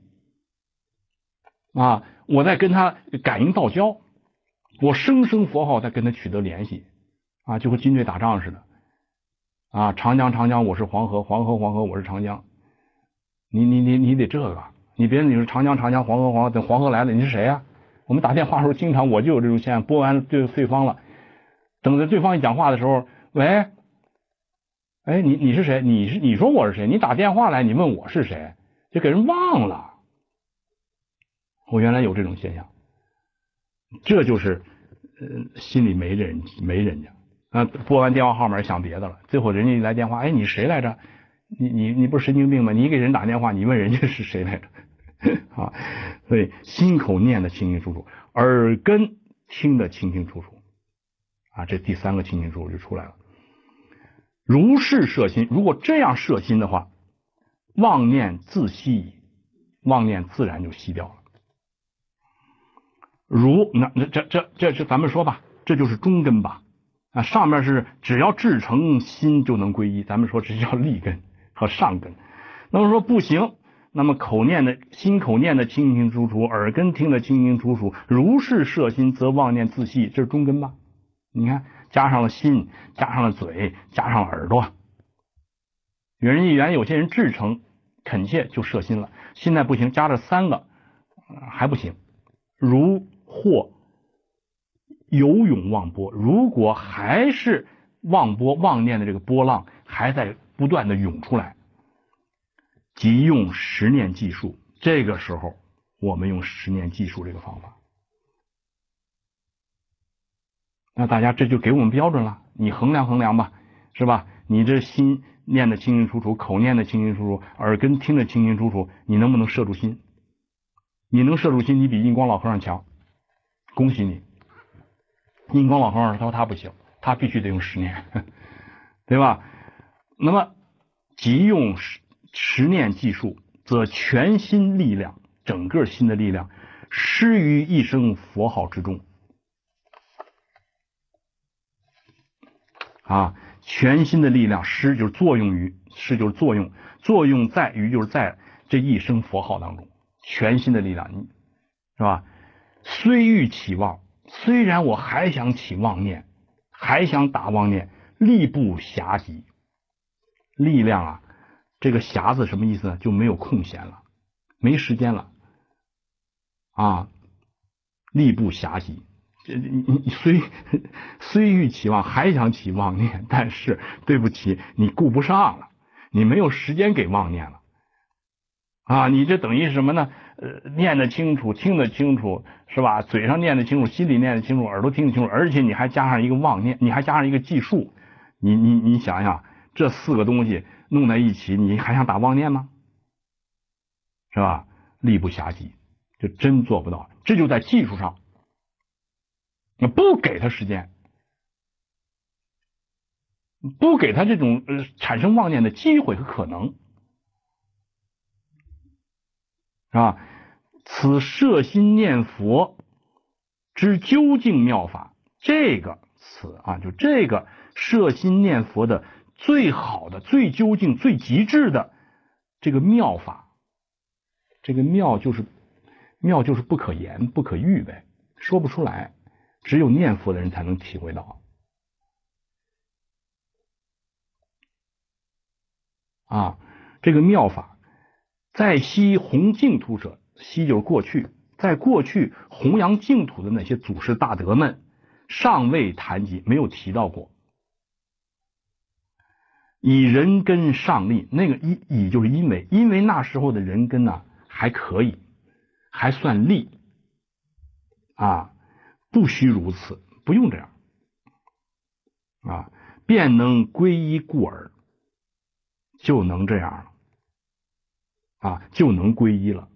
啊，我在跟他感应道交，我声声佛号在跟他取得联系啊，就和军队打仗似的啊，长江长江我是黄河，黄河黄河我是长江，你你你你得这个，你别你说长江长江黄河黄河，等黄河来了你是谁呀、啊？我们打电话的时候经常我就有这种现象，拨完对对方了，等着对方一讲话的时候，喂，哎你你是谁？你是你说我是谁？你打电话来你问我是谁？就给人忘了。我原来有这种现象，这就是呃心里没人没人家啊，拨完电话号码想别的了，最后人家一来电话，哎，你谁来着？你你你不是神经病吗？你给人打电话，你问人家是谁来着？啊，所以心口念的清清楚楚，耳根听得清清楚楚啊，这第三个清清楚楚就出来了。 如是摄心，如果这样摄心的话，妄念自息矣，妄念自然就息掉了。如那那这这这这咱们说吧，这就是中根吧。啊，上面是只要至诚心就能归一，咱们说这叫立根和上根。那么说不行，那么口念的心口念的清清楚楚，耳根听得清清楚楚，如是摄心，则妄念自息，这是中根吧？你看，加上了心，加上了嘴，加上了耳朵。原人一元，有些人至诚恳切就摄心了，现在不行，加了三个、呃、还不行。如或游泳忘波，如果还是忘波妄念的这个波浪还在不断的涌出来，即用十念计数。这个时候我们用十念计数这个方法，那大家这就给我们标准了，你衡量衡量吧，是吧？你这心念的清清楚楚，口念的清清楚楚，耳根听得清清楚楚，你能不能摄住心？你能摄住心，你比印光老和尚强，恭喜你。印光老和尚他说他不行，他必须得用十念，对吧？那么即用十十念计数，则全心力量，整个心的力量施于一声佛号之中啊，全心的力量施就是作用于，施就是作用，作用在于就是在这一声佛号当中，全心的力量，你是吧？虽欲起妄，虽然我还想起妄念，还想打妄念，力不暇及。力量啊，这个暇字什么意思呢？就没有空闲了，没时间了啊！力不暇及。你你虽虽欲起妄，还想起妄念，但是对不起，你顾不上了，你没有时间给妄念了啊！你这等于是什么呢？呃，念得清楚，听得清楚，是吧？嘴上念得清楚，心里念得清楚，耳朵听得清楚，而且你还加上一个妄念，你还加上一个计数，你你你想想，这四个东西弄在一起，你还想打妄念吗？是吧？力不暇及，就真做不到。这就在技术上，不给他时间，不给他这种呃产生妄念的机会和可能，是吧？此摄心念佛之究竟妙法，这个词啊，就这个摄心念佛的最好的、最究竟、最极致的这个妙法，这个妙就是妙就是不可言、不可喻呗，说不出来，只有念佛的人才能体会到啊。这个妙法，在昔弘净土者，昔就是过去，在过去弘扬净土的那些祖师大德们，尚未谈及，没有提到过。以人根上立，那个以以就是因为，因为那时候的人根呢、啊、还可以，还算立啊，不须如此，不用这样啊，便能归依故耳，就能这样了啊，就能归依了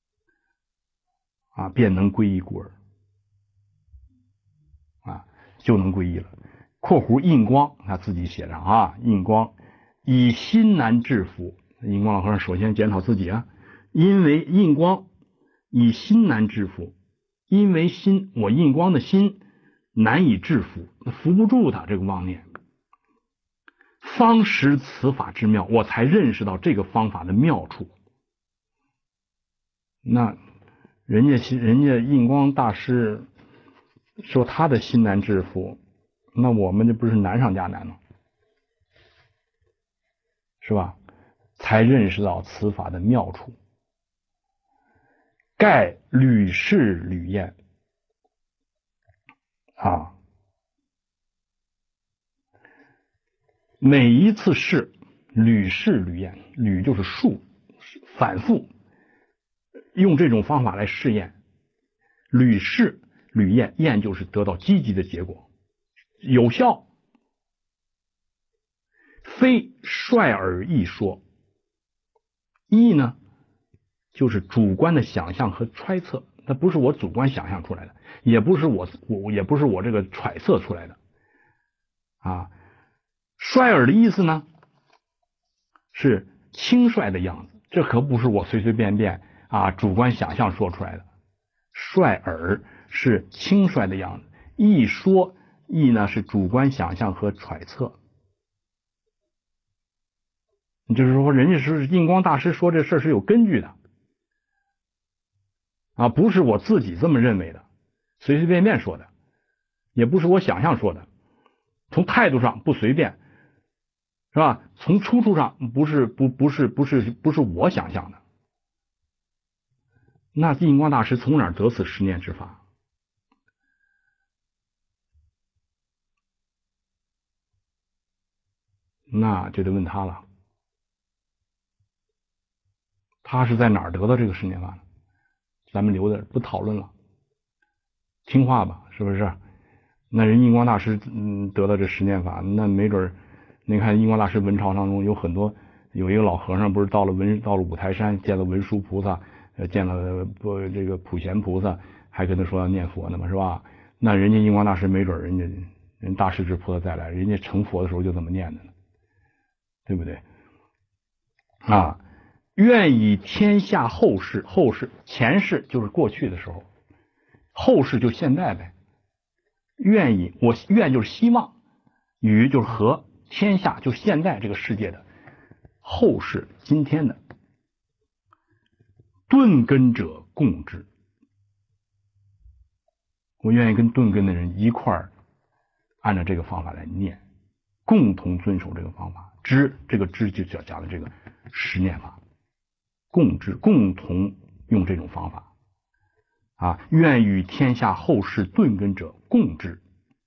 啊，便能归依故耳啊，就能归依了。括弧印光他自己写上啊，印光以心难制服，印光老和尚首先检讨自己啊，因为印光以心难制服，因为心我印光的心难以制服，服不住他这个妄念。方识此法之妙，我才认识到这个方法的妙处。那人家人家印光大师说他的心难制服，那我们这不是难上加难吗？是吧？才认识到此法的妙处。盖屡试屡验啊，每一次试，屡试屡验，屡就是数，反复用这种方法来试验，屡试屡验，验就是得到积极的结果，有效。非率尔一说，意呢就是主观的想象和揣测，它不是我主观想象出来的，也不是我我也不是我这个揣测出来的啊。 率尔的意思呢，是轻率的样子，这可不是我随随便便啊主观想象说出来的。率尔是轻率的样子，一说意呢是主观想象和揣测。就是说，人家是印光大师说这事是有根据的啊，不是我自己这么认为的，随随便便说的，也不是我想象说的。从态度上不随便，是吧？从出处上不是不不是不是不是我想象的。那印光大师从哪儿得此十念之法？那就得问他了，他是在哪儿得到这个十念法呢？咱们留着不讨论了，听话吧，是不是？那人印光大师嗯得到这十念法，那没准你看印光大师文朝当中有很多，有一个老和尚不是到了文到了五台山见了文殊菩萨，呃见了不这个普贤菩萨，还跟他说要念佛呢嘛，是吧？那人家印光大师没准人家人大势至菩萨再来，人家成佛的时候就这么念的呢，对不对？啊，愿以天下后世，后世前世就是过去的时候，后世就现在呗。愿以我愿就是希望，与就是和天下就现在这个世界的后世今天的顿根者共之。我愿意跟顿根的人一块儿按照这个方法来念，共同遵守这个方法。知这个知就讲讲的这个十念法，共知共同用这种方法啊。愿与天下后世顿根者共之，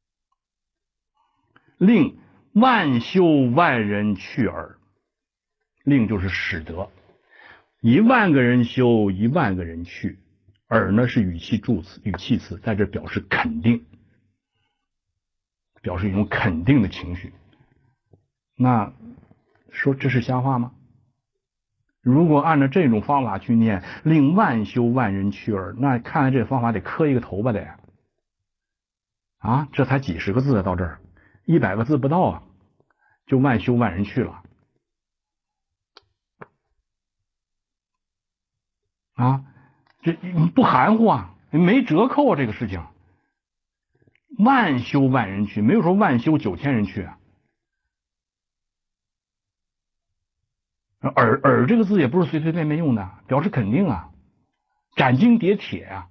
令万修万人去耳。令就是使得一万个人修，一万个人去。耳呢是语气助词，语气词在这表示肯定，表示一种肯定的情绪。那说这是瞎话吗？如果按照这种方法去念，令万修万人去耳，那看来这方法得磕一个头吧得啊，这才几十个字到这儿，一百个字不到啊，就万修万人去了啊，这不含糊啊，没折扣啊，这个事情。万修万人去，没有说万修九千人去啊。耳耳这个字也不是随随便便用的，表示肯定啊，斩钉截铁啊。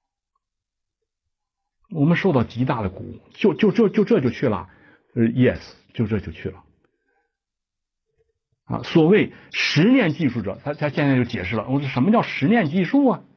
我们受到极大的鼓舞，就就这就这就去了，呃 ，yes， 就这就去了啊。所谓十念技术者，他他现在就解释了，我说什么叫十念技术啊？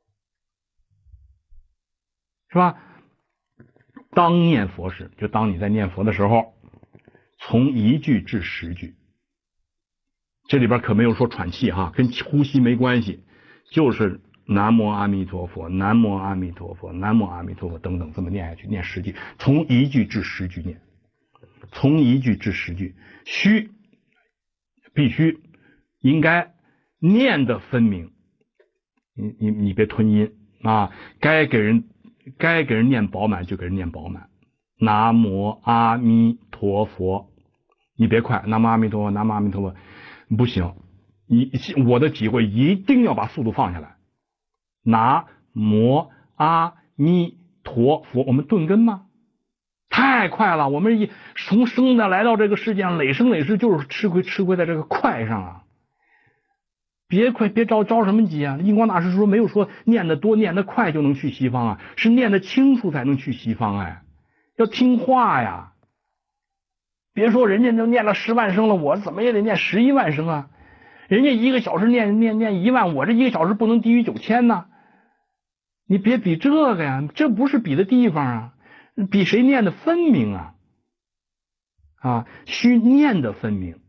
是吧？当念佛时，就当你在念佛的时候，从一句至十句。这里边可没有说喘气哈，跟呼吸没关系，就是南无阿弥陀佛，南无阿弥陀佛，南无阿弥陀佛等等，这么念下去，念十句，从一句至十句念，从一句至十句，须必须应该念的分明，你你你别吞音啊，该给人该给人念饱满就给人念饱满，南无阿弥陀佛，你别快，南无阿弥陀佛，南无阿弥陀佛。不行，一我的体会一定要把速度放下来。南无阿弥陀佛，我们顿根吗？太快了，我们一从生的来到这个世界上，累生累世就是吃亏吃亏在这个快上啊！别快，别着着什么急啊！印光大师说没有说念得多念得快就能去西方啊，是念得清楚才能去西方哎，要听话呀！别说人家都念了十万声了，我怎么也得念十一万声啊！人家一个小时念念念一万，我这一个小时不能低于九千呢。你别比这个呀，这不是比的地方啊，比谁念的分明啊啊，须念的分明，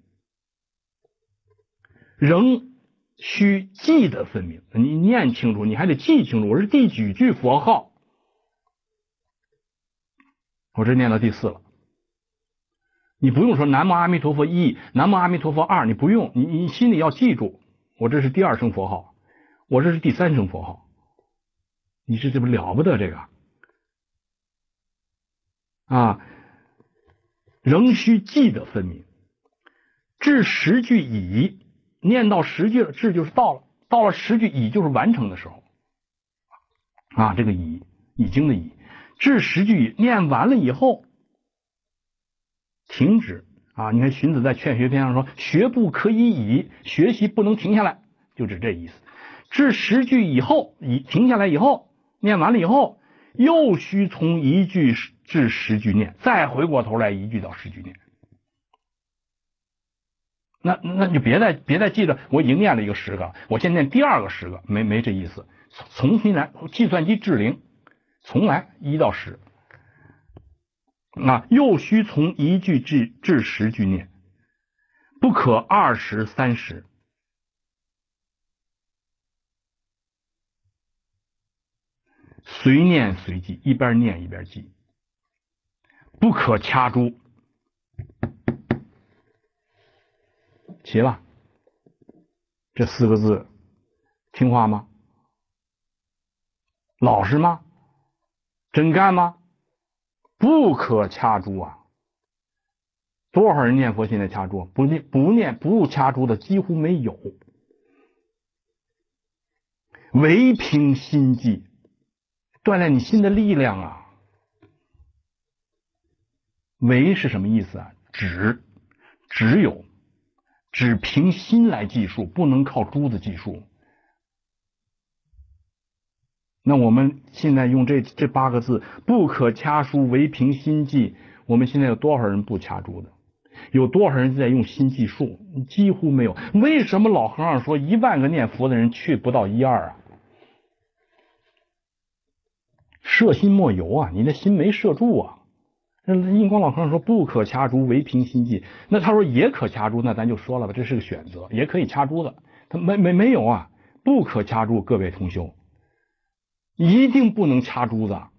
仍须记得分明。你念清楚，你还得记清楚，我是第几句佛号？我这念到第四了。你不用说南无阿弥陀佛一，南无阿弥陀佛二，你不用，你你心里要记住，我这是第二声佛号，我这是第三声佛号，你这这不了不得这个啊！ 仍需记得分明。至十句已，念到十句了，至就是到了，到了十句已就是完成的时候啊，这个已已经的已，至十句已念完了以后停止啊。你看荀子在劝学篇上说，学不可以已，学习不能停下来，就指这意思。至十句以后，已停下来以后，念完了以后，又需从一句至十句念，再回过头来一句到十句念。那那你就别再别再记着我已经念了一个十个，我先念第二个十个，没没这意思。重新来，计算机至零，重来一到十。那又需从一句至至十句念，不可二十三十。随念随记，一边念一边记，不可掐珠。齐了，这四个字听话吗？老实吗？真干吗？不可掐珠啊！多少人念佛现在掐珠？不念不念不掐珠的几乎没有。唯凭心计，锻炼你心的力量啊。唯是什么意思啊？只只有只凭心来计数，不能靠珠子计数。那我们现在用这这八个字，不可掐书，唯凭心计。我们现在有多少人不掐珠的？有多少人在用心计数？几乎没有。为什么老和尚说一万个念佛的人去不到一二啊？摄心莫游啊，你的心没摄住啊。印光老和尚说不可掐珠，唯凭心计。那他说也可掐珠，那咱就说了吧，这是个选择，也可以掐珠的。他没没没有啊，不可掐珠，各位同修，一定不能掐珠的。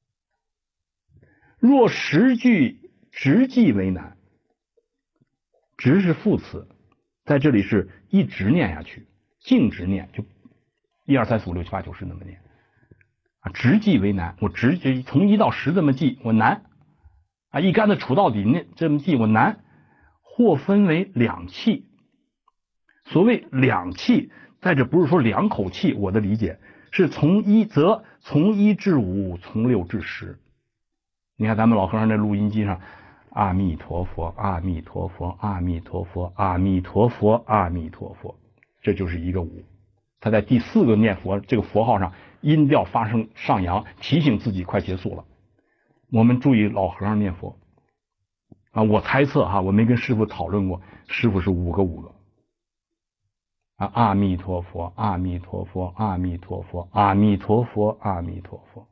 若十句直记为难，直是副词，在这里是一直念下去，径直念，就一二三四五六七八九十那么念啊，直记为难。我直接从一到十这么记，我难啊，一竿子杵到底，那这么记我难。或分为两气，所谓两气，在这不是说两口气，我的理解是从一则从一至五，从六至十。你看咱们老和尚在录音机上，阿弥陀佛，阿弥陀佛，阿弥陀佛，阿弥陀佛，阿弥陀佛，这就是一个五。他在第四个念佛这个佛号上，音调发生上扬，提醒自己快结束了。我们注意老和尚念佛啊，我猜测哈，我没跟师傅讨论过，师傅是五个五个啊，阿弥陀佛，阿弥陀佛，阿弥陀佛，阿弥陀佛，阿弥陀佛，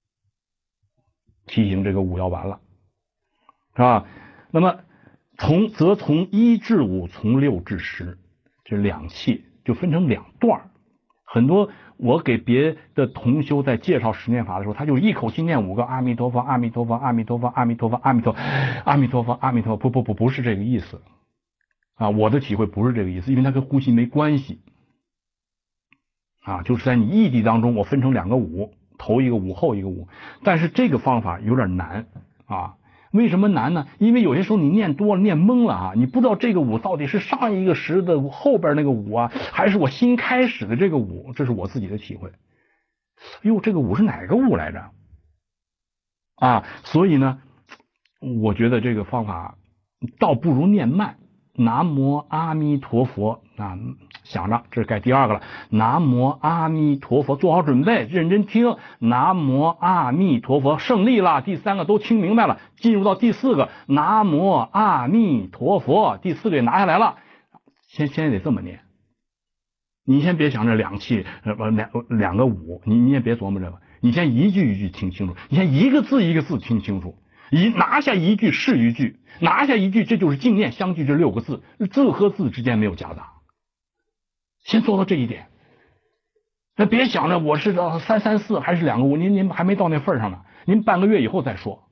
提醒这个五要完了，是吧？那么从则从一至五，从六至十，这两气就分成两段。很多我给别的同修在介绍十念法的时候，他就一口气念五个阿弥陀佛，阿弥陀佛，阿弥陀佛，阿弥陀佛，阿弥陀佛，阿弥陀佛，阿弥陀佛，不不不不是这个意思啊！我的体会不是这个意思，因为它跟呼吸没关系啊，就是在你异地当中，我分成两个五，头一个五，后一个五，但是这个方法有点难啊。为什么难呢？因为有些时候你念多了，念懵了啊，你不知道这个五到底是上一个十的后边那个五啊，还是我新开始的这个五，这是我自己的体会。哟，这个五是哪个五来着？啊，所以呢，我觉得这个方法倒不如念慢。南无阿弥陀佛啊，想着这是该第二个了。南无阿弥陀佛，做好准备，认真听。南无阿弥陀佛，胜利了。第三个都听明白了，进入到第四个，南无阿弥陀佛，第四个也拿下来了。先先得这么念，你先别想着两气呃两两个五，你你也别琢磨这个，你先一句一句听清楚，你先一个字一个字听清楚。一拿下一句是一句，拿下一句，这就是净念相继这六个字，字和字之间没有夹杂。先做到这一点，那别想着我是三三四还是两个五，您您还没到那份上呢，您半个月以后再说。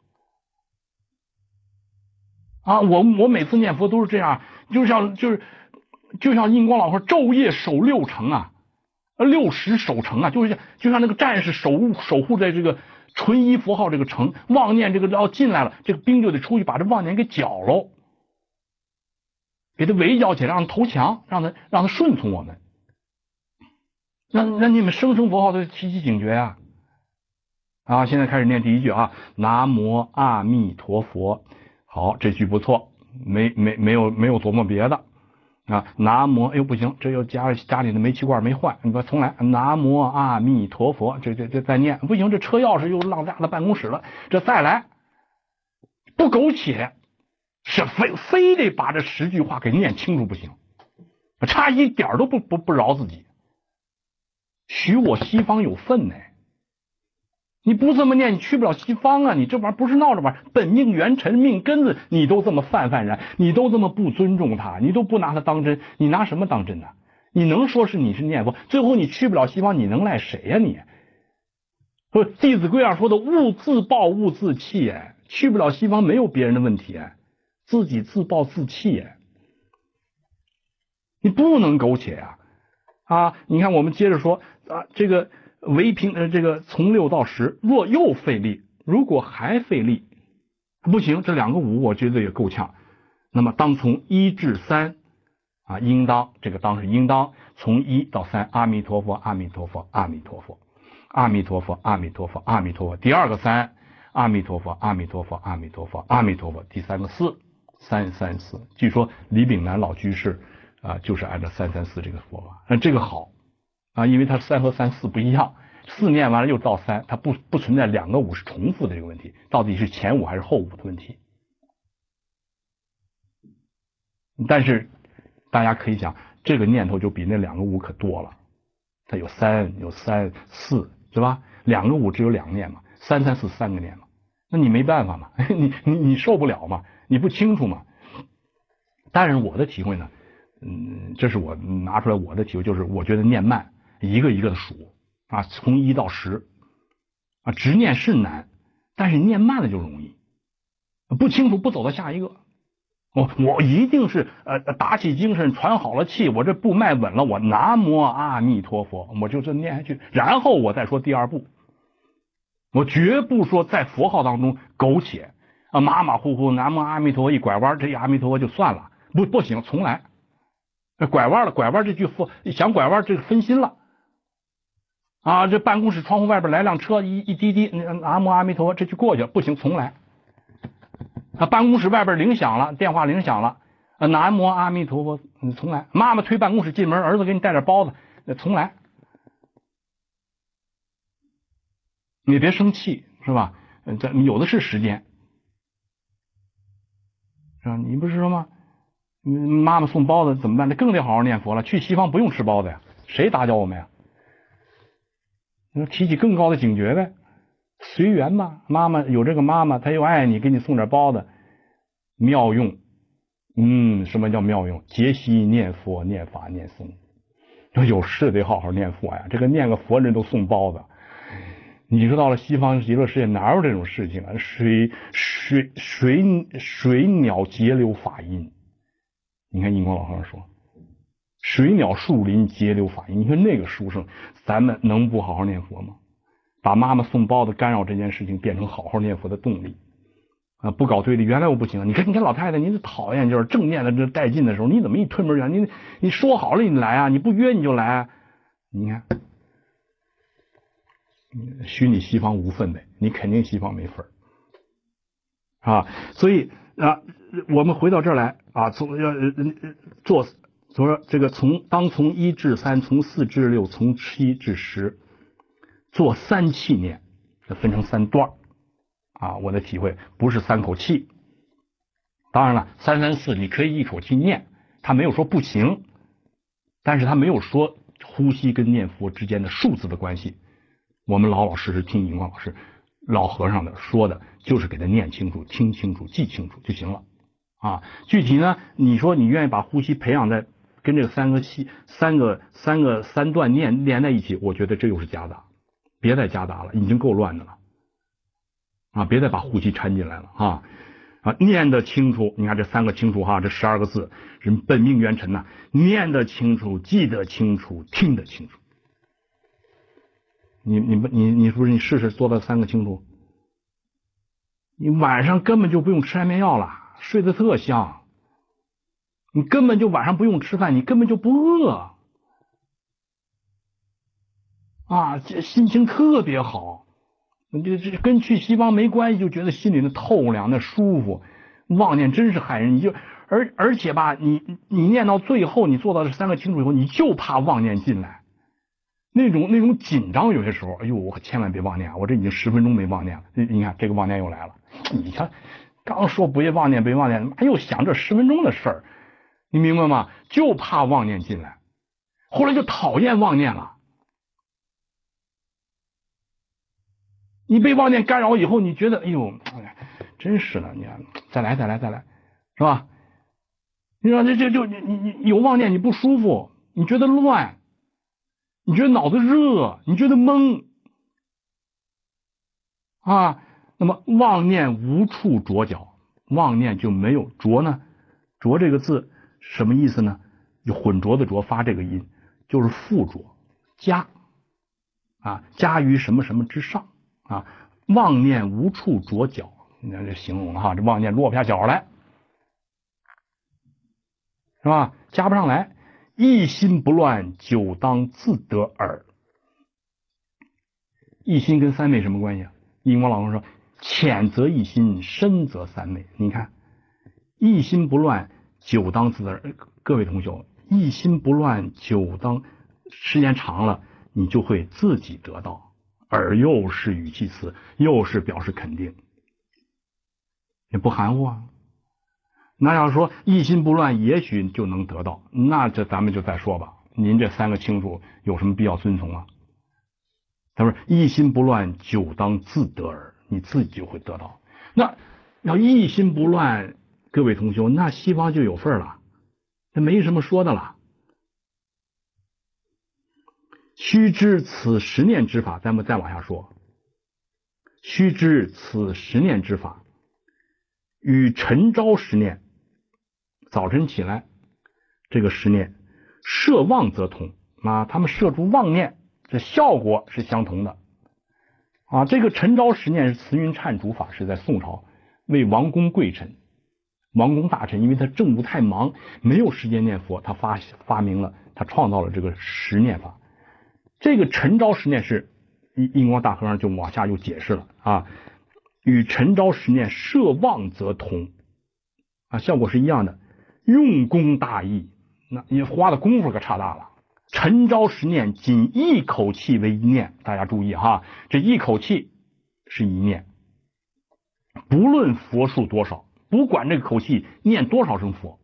啊，我我每次念佛都是这样，就像就是就像印光老和昼夜守六城啊，六十守城啊，就是像就像那个战士守守护在这个纯一佛号这个成，妄念这个要进来了，这个兵就得出去把这妄念给剿喽，给他围剿起来，让他投降，让他让他顺从我们。那那你们声声佛号都提起警觉呀！啊，现在开始念第一句啊，南无阿弥陀佛。好，这句不错，没没没有没有琢磨别的啊。南无，哎呦不行，这又家家里的煤气罐没换，你把重来。南无阿弥陀佛，这这这再念不行，这车钥匙又落家的办公室了，这再来，不苟且，是非非得把这十句话给念清楚不行，差一点都不不不饶自己。许我西方有份呢，你不这么念，你去不了西方啊！你这玩意儿不是闹着玩，本命元辰命根子，你都这么泛泛然，你都这么不尊重他，你都不拿他当真，你拿什么当真呢？你能说是你是念佛，最后你去不了西方，你能赖谁呀、啊、你？说《弟子规》上说的勿自暴勿自弃，哎，去不了西方没有别人的问题，自己自暴自弃，哎，你不能苟且啊！啊，你看我们接着说啊，这个唯凭呃这个从六到十，若又费力，如果还费力不行，这两个五我觉得也够呛。那么当从一至三啊，应当这个当是应当从一到三，阿弥陀佛，阿弥陀佛，阿弥陀佛，阿弥陀佛，阿弥陀佛，阿弥陀佛。第二个三，阿弥陀佛，阿弥陀佛，阿弥陀佛，阿弥陀佛。第三个四，三三四。据说李炳南老居士啊，就是按照三三四这个佛法，那这个好啊，因为它三和三四不一样，四念完了又到三，它不不存在两个五是重复的这个问题，到底是前五还是后五的问题。但是大家可以想，这个念头就比那两个五可多了，它有三有三四是吧？两个五只有两个念嘛，三三四三个念嘛，那你没办法嘛，你你你受不了嘛，你不清楚嘛。但是我的体会呢，嗯，这是我拿出来我的体会，就是我觉得念慢，一个一个的数啊，从一到十啊，直念是难，但是念慢了就容易，不清楚不走到下一个。我我一定是呃打起精神，传好了气，我这步迈稳了，我南无阿弥陀佛，我就这念下去，然后我再说第二步，我绝不说在佛号当中苟且啊，马马虎虎南无阿弥陀佛一拐弯，这一阿弥陀佛就算了，不不行，重来，拐弯了，拐弯这句佛想拐弯，这个分心了啊，这办公室窗户外边来辆车，一一滴滴，南无阿弥陀佛，这句过去了，不行，重来。啊，办公室外边铃响了，电话铃响了，啊，南无阿弥陀佛，你重来。妈妈推办公室进门，儿子给你带点包子，重来。你别生气，是吧？这有的是时间，是吧？你不是说吗？妈妈送包子怎么办？那更得好好念佛了。去西方不用吃包子呀，谁打搅我们呀？提起更高的警觉呗。随缘吧，妈妈有这个妈妈，她又爱你，给你送点包子，妙用。嗯，什么叫妙用？结习念佛、念法、念僧。有事得好好念佛呀，这个念个佛人都送包子。你说到了西方极乐世界哪有这种事情啊？水水水水鸟节流法音。你看印光老和尚说，水鸟树林节流法音。你看那个书生，咱们能不好好念佛吗？把妈妈送包子干扰这件事情变成好好念佛的动力啊！不搞对立，原来我不行。你看，你看老太太，你讨厌就是正念的这带劲的时候，你怎么一推门远？你你说好了你来啊，你不约你就来、啊。你看，许你西方无分呗，你肯定西方没份啊！所以啊，我们回到这儿来啊，从要呃做说这个从当从一至三，从四至六，从七至十。做三气念，分成三段啊。我的体会不是三口气，当然了，三三四你可以一口气念，他没有说不行，但是他没有说呼吸跟念佛之间的数字的关系。我们老老实实听银光老师老和尚的说的，就是给他念清楚、听清楚、记清楚就行了啊。具体呢，你说你愿意把呼吸培养在跟这个三个气、三个三个三段念连在一起，我觉得这又是夹杂。别再夹杂了，已经够乱的了啊！别再把呼吸掺进来了啊！啊，念得清楚，你看这三个清楚哈，这十二个字，人本命元辰呐、啊，念得清楚，记得清楚，听得清楚。 你你你你是不是你试试做到三个清楚？你晚上根本就不用吃安眠药了，睡得特香。你根本就晚上不用吃饭，你根本就不饿啊，这心情特别好。这这跟去西方没关系，就觉得心里那透凉的舒服。妄念真是害人，你就而而且吧，你你念到最后，你做到这三个清楚以后，你就怕妄念进来，那种那种紧张，有些时候，哎呦，我千万别妄念，我这已经十分钟没妄念了。你看这个妄念又来了，你看刚说不别妄念，别妄念，妈又想这十分钟的事儿，你明白吗？就怕妄念进来，后来就讨厌妄念了。你被妄念干扰以后，你觉得哎呦，哎，真是的，你看，再来再来再来，是吧？你说这这就你你你有妄念你不舒服，你觉得乱，你觉得脑子热，你觉得懵啊。那么妄念无处着脚，妄念就没有着呢。着这个字什么意思呢？就混浊的浊发这个音，就是附着加啊，加于什么什么之上啊。妄念无处着脚，你看这形容哈，这妄念落不下脚来，是吧？加不上来。一心不乱，久当自得耳。一心跟三昧什么关系啊？印光老和尚说，浅则一心，深则三昧。你看，一心不乱，久当自得耳。各位同学，一心不乱，久当时间长了，你就会自己得到。而又是语气词，又是表示肯定，也不含糊啊。那要说一心不乱，也许就能得到，那这咱们就再说吧。您这三个清楚有什么必要遵从啊？他说一心不乱，久当自得耳，你自己就会得到。那要一心不乱，各位同学，那西方就有份了，那没什么说的了。须知此十念之法，咱们再往下说。须知此十念之法，与晨朝十念，早晨起来这个十念，摄妄则同啊，他们摄出妄念，这效果是相同的啊。这个晨朝十念是慈云忏主法，是在宋朝为王公贵臣、王公大臣，因为他政务太忙，没有时间念佛，他发发明了，他创造了这个十念法。这个晨朝十念是印光大和尚就往下又解释了啊，与晨朝十念摄妄则同啊，效果是一样的，用功大益，那你花的功夫可差大了。晨朝十念仅一口气为一念，大家注意哈，这一口气是一念，不论佛数多少，不管这个口气念多少声佛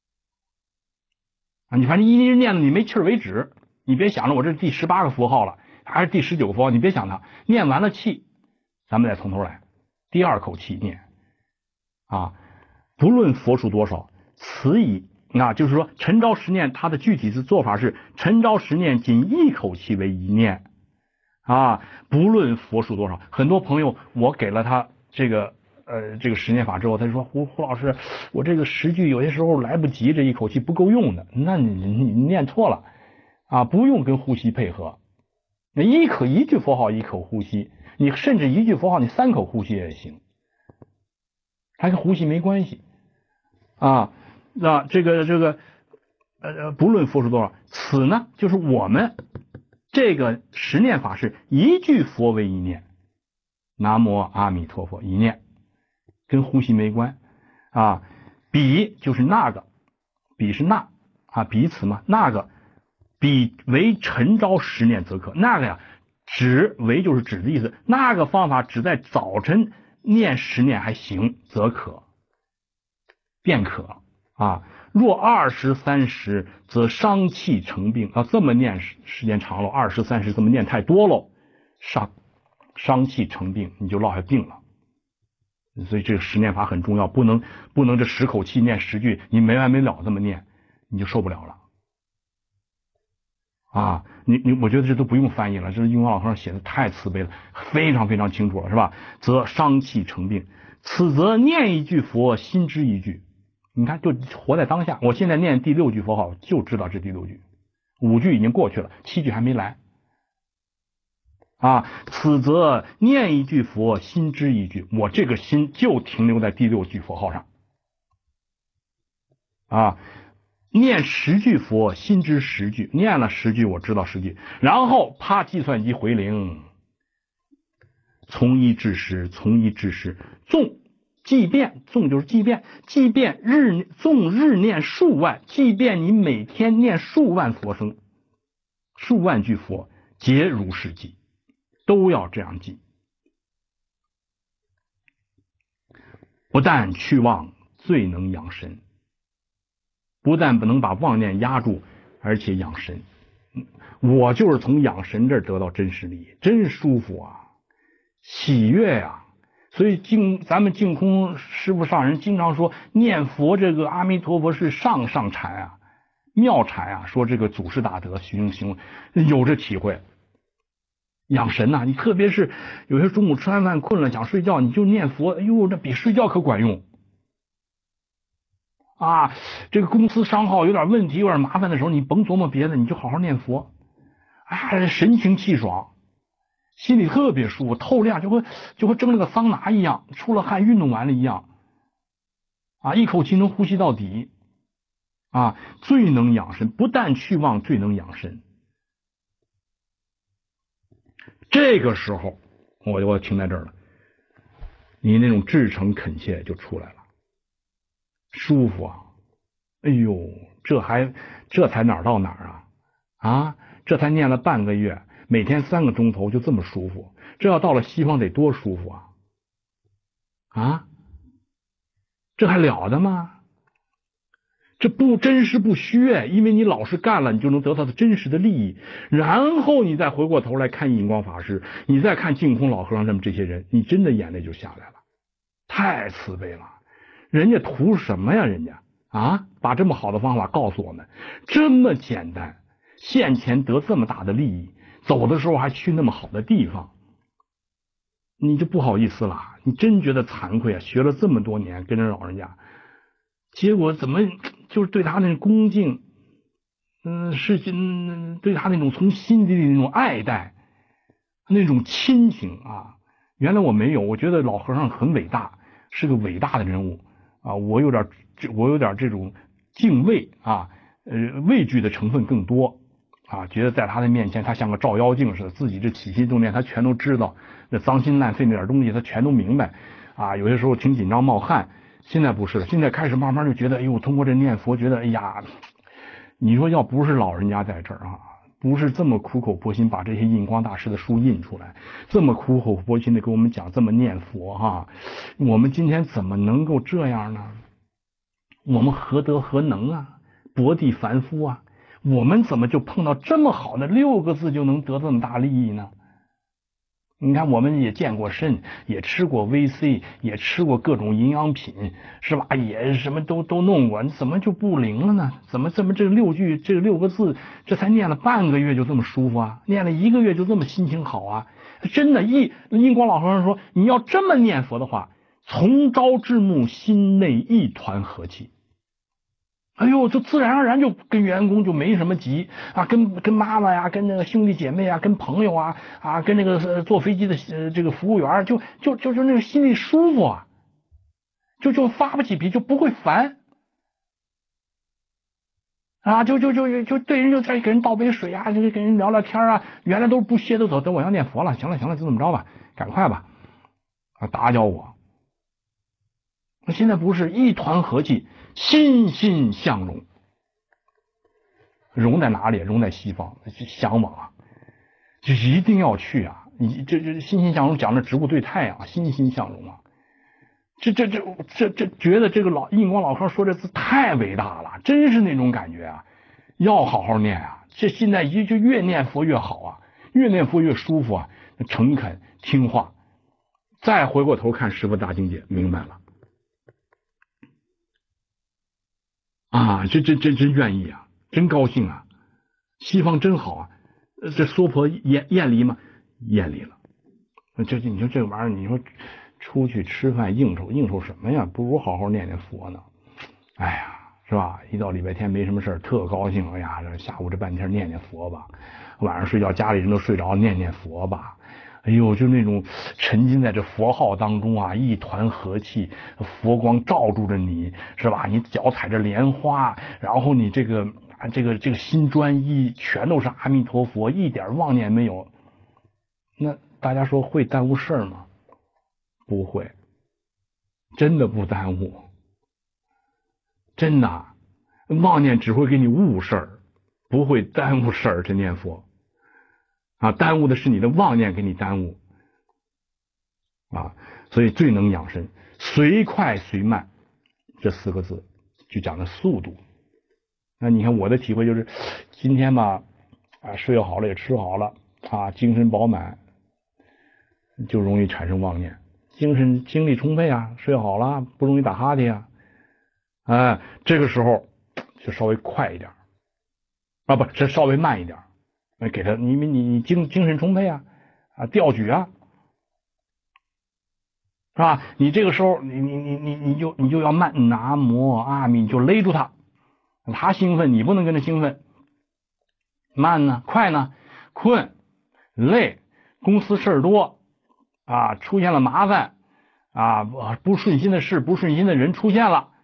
啊，你反正一直念了你没气儿为止，你别想着我这是第十八个佛号了，还是第十九个佛号，你别想它，念完了气，咱们再从头来，第二口气念啊，不论佛数多少，此以那就是说晨朝十念它的具体的做法是晨朝十念仅一口气为一念啊，不论佛数多少。很多朋友我给了他这个呃这个十念法之后，他就说胡胡老师，我这个十句有些时候来不及，这一口气不够用的，那你你念错了啊，不用跟呼吸配合，那一口一句佛号一口呼吸，你甚至一句佛号你三口呼吸也行，它跟呼吸没关系啊。那这个这个呃不论佛数多少，此呢就是我们这个十念法是一句佛为一念，南无阿弥陀佛一念，跟呼吸没关啊。彼就是那个，彼是那啊，彼此嘛，那个彼为晨朝十念则可，那个呀只为就是指的意思，那个方法只在早晨念十念还行，则可便可啊。若二十三十，则伤气成病啊。这么念时间长了，二十三十这么念太多了，伤伤气成病，你就落下病了。所以这个十念法很重要，不能不能这十口气念十句，你没完没了这么念，你就受不了了啊！你你，我觉得这都不用翻译了，这是印光老和尚写的太慈悲了，非常非常清楚了，是吧？则伤气成病，此则念一句佛，心知一句。你看，就活在当下。我现在念第六句佛号，就知道这第六句，五句已经过去了，七句还没来啊，此则念一句佛，心知一句。我这个心就停留在第六句佛号上啊，念十句佛，心知十句，念了十句，我知道十句，然后啪，计算机回零，从一至十，从一至十，纵即便，纵就是即便，即便日纵日念数万，即便你每天念数万佛声，数万句佛，皆如是记，都要这样记。不但去妄，最能养神。不但不能把妄念压住，而且养神。我就是从养神这儿得到真实利益，真舒服啊，喜悦呀、啊。所以净咱们净空师父上人经常说，念佛这个阿弥陀佛是上上禅啊，妙禅啊，说这个祖师大德行行有这体会。养神呐、啊，你特别是有些中午吃完饭困了想睡觉，你就念佛，哎呦，这比睡觉可管用。啊，这个公司商号有点问题，有点麻烦的时候，你甭琢磨别的，你就好好念佛，啊，神清气爽，心里特别舒服，透亮，就和就和蒸了个桑拿一样，出了汗，运动完了一样，啊，一口气能呼吸到底，啊，最能养神，不但去妄，最能养神。这个时候，我我停在这儿了，你那种至诚恳切就出来了。舒服啊！哎呦，这还这才哪儿到哪儿啊？啊，这才念了半个月，每天三个钟头就这么舒服，这要到了西方得多舒服啊！啊，这还了得吗？这不真实不虚，因为你老实干了，你就能得到的真实的利益。然后你再回过头来看印光法师，你再看净空老和尚他们这些人，你真的眼泪就下来了，太慈悲了。人家图什么呀？人家啊，把这么好的方法告诉我们，这么简单，现前得这么大的利益，走的时候还去那么好的地方，你就不好意思了，你真觉得惭愧啊！学了这么多年，跟着老人家，结果怎么就是对他那种恭敬，嗯，是嗯，对他那种从心底里那种爱戴，那种亲情啊，原来我没有，我觉得老和尚很伟大，是个伟大的人物。啊，我有点，我有点这种敬畏啊，呃，畏惧的成分更多啊，觉得在他的面前，他像个照妖镜似的，自己这起心动念他全都知道，那脏心烂肺那点东西他全都明白啊，有些时候挺紧张冒汗，现在不是了，现在开始慢慢就觉得，哎呦，通过这念佛，觉得，哎呀，你说要不是老人家在这儿啊，不是这么苦口婆心把这些印光大师的书印出来，这么苦口婆心的给我们讲这么念佛哈，我们今天怎么能够这样呢？我们何德何能啊？薄地凡夫啊，我们怎么就碰到这么好的六个字就能得这么大利益呢？你看，我们也健过身，也吃过 V C， 也吃过各种营养品，是吧？也什么都都弄过，你怎么就不灵了呢？怎么这么这六句这六个字，这才念了半个月就这么舒服啊？念了一个月就这么心情好啊？真的，一印光老和尚说，你要这么念佛的话，从朝至暮，心内一团和气。哎呦，就自然而然就跟员工就没什么急啊，跟跟妈妈呀，跟那个兄弟姐妹啊，跟朋友啊啊，跟那个、呃、坐飞机的呃这个服务员，就就就就那个心里舒服啊，就就发不起脾气，就不会烦啊，就就就就对人就再给人倒杯水啊，就跟人聊聊天啊，原来都是不歇着走，等我要念佛了，行了行了，就这么着吧，赶快吧啊，打搅我。那现在不是一团和气，欣欣向荣。融在哪里？融在西方，向往啊，就一定要去啊！你这这欣欣向荣讲的植物对太阳，欣欣向荣啊！这这这这这觉得这个老印光老和尚说这字太伟大了，真是那种感觉啊！要好好念啊！这现在一就越念佛越好啊，越念佛越舒服啊，诚恳听话。再回过头看师父大境界，明白了啊！这这这真愿意啊！真高兴啊！西方真好啊！这娑婆厌厌离吗？厌离了。这你说这个玩意儿，你说出去吃饭应酬应酬什么呀？不如好好念念佛呢。哎呀，是吧？一到礼拜天没什么事儿，特高兴。哎呀，这下午这半天念念佛吧。晚上睡觉，家里人都睡着，念念佛吧。 哎呦，就那种沉浸在这佛号当中啊，一团和气，佛光照住着你，是吧？你脚踩着莲花，然后你这个这个这个心专一，全都是阿弥陀佛，一点妄念没有。那大家说会耽误事儿吗？不会，真的不耽误，真的，妄念只会给你误事儿，不会耽误事儿。这念佛啊，耽误的是你的妄念给你耽误啊，所以最能养生，随快随慢这四个字就讲的速度。那你看我的体会就是，今天吧，啊睡好了也吃好了啊，精神饱满，就容易产生妄念，精神精力充沛啊，睡好了不容易打哈欠啊，哎，这个时候就稍微快一点啊，不是稍微慢一点，给他，你你你精精神充沛啊啊，调举啊。是吧？你这个时候，你你你你你就你就要慢，南无阿弥，你就勒住他，他兴奋，你不能跟着兴奋。慢呢，快呢，困、累，公司事儿多啊，出现了麻烦啊，不顺心的事、不顺心的人出现了，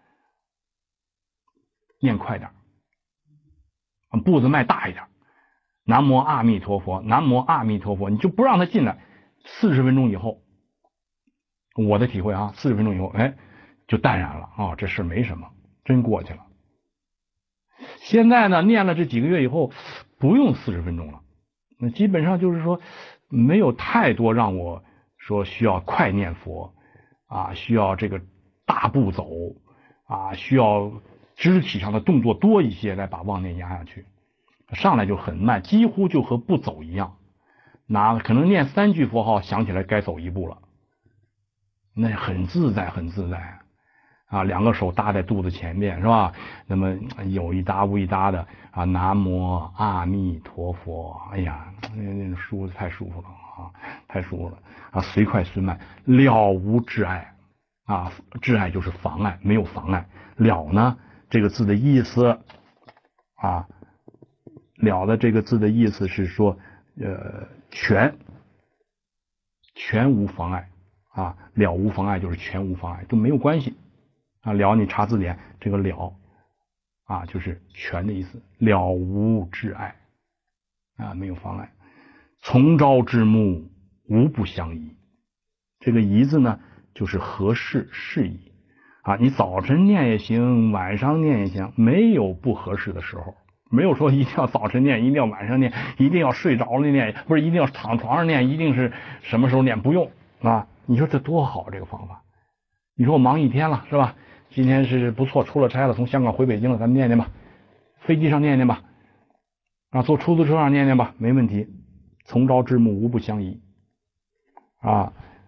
念快点，步子迈大一点。南无阿弥陀佛，南无阿弥陀佛，你就不让他进来。四十分钟以后，我的体会啊，四十分钟以后，哎，就淡然了啊，这事没什么，真过去了。现在呢，念了这几个月以后，不用四十分钟了，那基本上就是说，没有太多让我说需要快念佛啊，需要这个大步走啊，需要肢体上的动作多一些来把妄念压下去。上来就很慢，几乎就和不走一样。哪可能念三句佛号，想起来该走一步了，那很自在，很自在啊！两个手搭在肚子前面，是吧？那么有一搭无一搭的啊，南无阿弥陀佛。哎呀，那那舒太舒服了啊，太舒服了啊！随快随慢，了无挚碍啊，挚碍就是妨碍，没有妨碍。了呢，这个字的意思啊。了的这个字的意思是说，呃，全全无妨碍啊，了无妨碍就是全无妨碍，都没有关系啊。了你查字典，这个了啊就是全的意思，了无挚碍啊，没有妨碍。从朝至暮，无不相宜。这个宜字呢，就是合适适宜啊。你早晨念也行，晚上念也行，没有不合适的时候。没有说一定要早晨念，一定要晚上念，一定要睡着了念，不是一定要躺床上念，一定是什么时候念，不用啊！你说这多好这个方法？你说我忙一天了是吧？今天是不错，出了差了，从香港回北京了，咱们念念吧，飞机上念念吧，啊，坐出租车上念念吧，没问题。从朝至暮，无不相宜啊！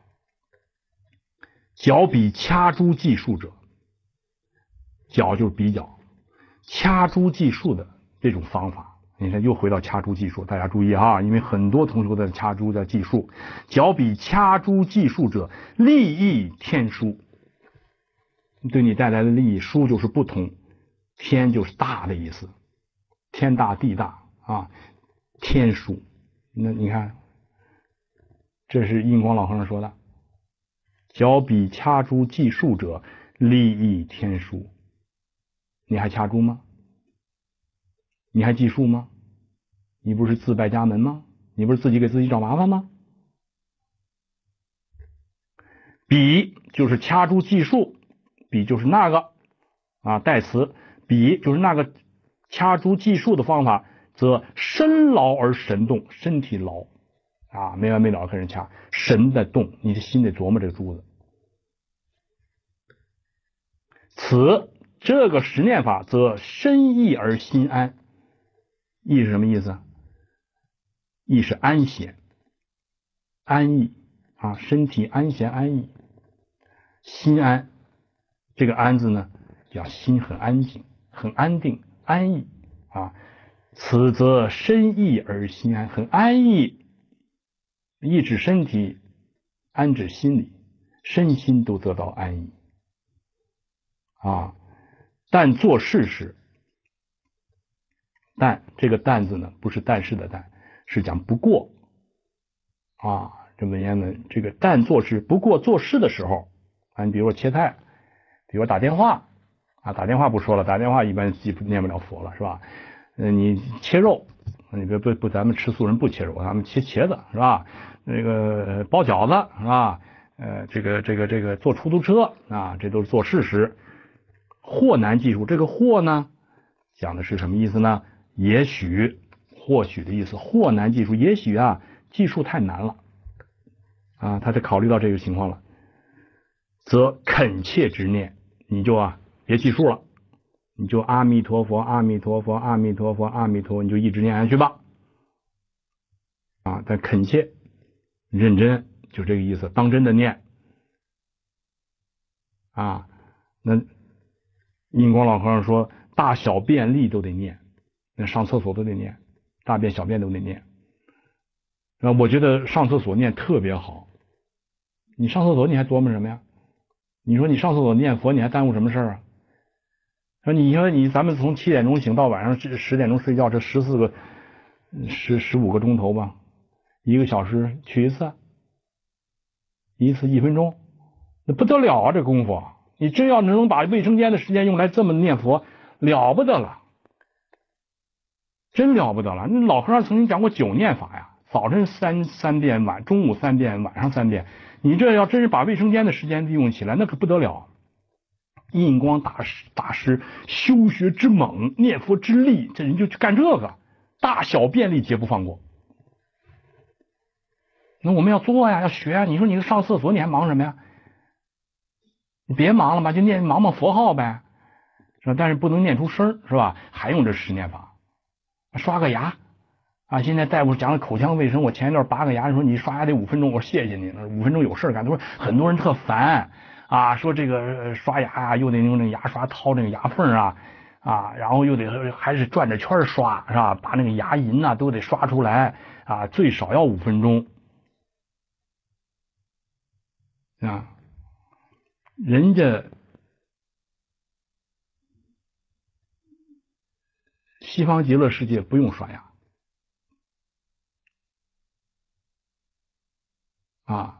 较比掐珠计数者，较就是比较，掐珠计数的这种方法。你看，又回到掐珠计数，大家注意哈，因为很多同学在掐珠在计数，较比掐珠计数者，利益天殊，对你带来的利益，殊就是不同，天就是大的意思，天大地大啊，天殊。那你看，这是印光老和尚说的，较比掐珠计数者，利益天殊。你还掐珠吗？你还计数吗？你不是自败家门吗？你不是自己给自己找麻烦吗？比就是掐珠计数，比就是那个啊代词，比就是那个掐珠计数的方法，则身劳而神动，身体劳啊，没完没了跟人掐，神在动，你的心得琢磨这个珠子。此这个十念法，则身意而心安。意是什么意思？意是安闲、安逸啊，身体安闲安逸，心安。这个安字呢，叫心很安静、很安定、安逸啊。此则身意而心安，很安逸。意指身体，安指心理，身心都得到安逸啊。但做事时，但这个但字呢，不是但是的但，是讲不过啊， 这文言文，这个但做事不过做事的时候啊，你比如说切菜，比如说打电话啊，打电话不说了，打电话一般记不念不了佛了，是吧？呃，你切肉，你别不不，咱们吃素人不切肉，咱们切茄子是吧？那个包饺子是吧？呃，这个这个这个坐出租车啊，这都是做事时。或难技术，这个或呢，讲的是什么意思呢？也许、或许的意思。或难技术，也许啊，技术太难了啊，他就考虑到这个情况了，则恳切执念，你就啊别记数了，你就阿弥陀佛，阿弥陀佛，阿弥陀佛，阿弥陀佛，你就一直念下去吧。啊，但恳切、认真，就这个意思，当真的念啊。那印光老和尚说，大小便利都得念，那上厕所都得念，大便小便都得念。啊，我觉得上厕所念特别好。你上厕所你还琢磨什么呀？你说你上厕所念佛，你还耽误什么事儿啊？说你说你咱们从七点钟醒到晚上十点钟睡觉，这十四个十十五个钟头吧，一个小时去一次，一次一分钟，那不得了啊！这功夫，你真要能把卫生间的时间用来这么念佛，了不得了，真了不得了。那老和尚曾经讲过九念法呀，早晨三三遍，晚中午三遍，晚上三遍。你这要真是把卫生间的时间利用起来，那可不得了。印光大师大师修学之猛，念佛之力，这人就去干这个，大小便利皆不放过。那我们要做呀，要学呀。你说你上厕所你还忙什么呀？你别忙了嘛，就念忙忙佛号呗，是吧？但是不能念出声，是吧？还用这十念法，刷个牙啊！现在大夫讲口腔卫生，我前一段拔个牙，说你刷牙得五分钟，我说谢谢你，五分钟有事干。他说很多人特烦啊，说这个刷牙啊，又得用那个牙刷掏那个牙缝啊啊，然后又得还是转着圈刷，是吧？把那个牙龈呐都得刷出来啊，最少要五分钟啊。人家西方极乐世界不用刷牙啊，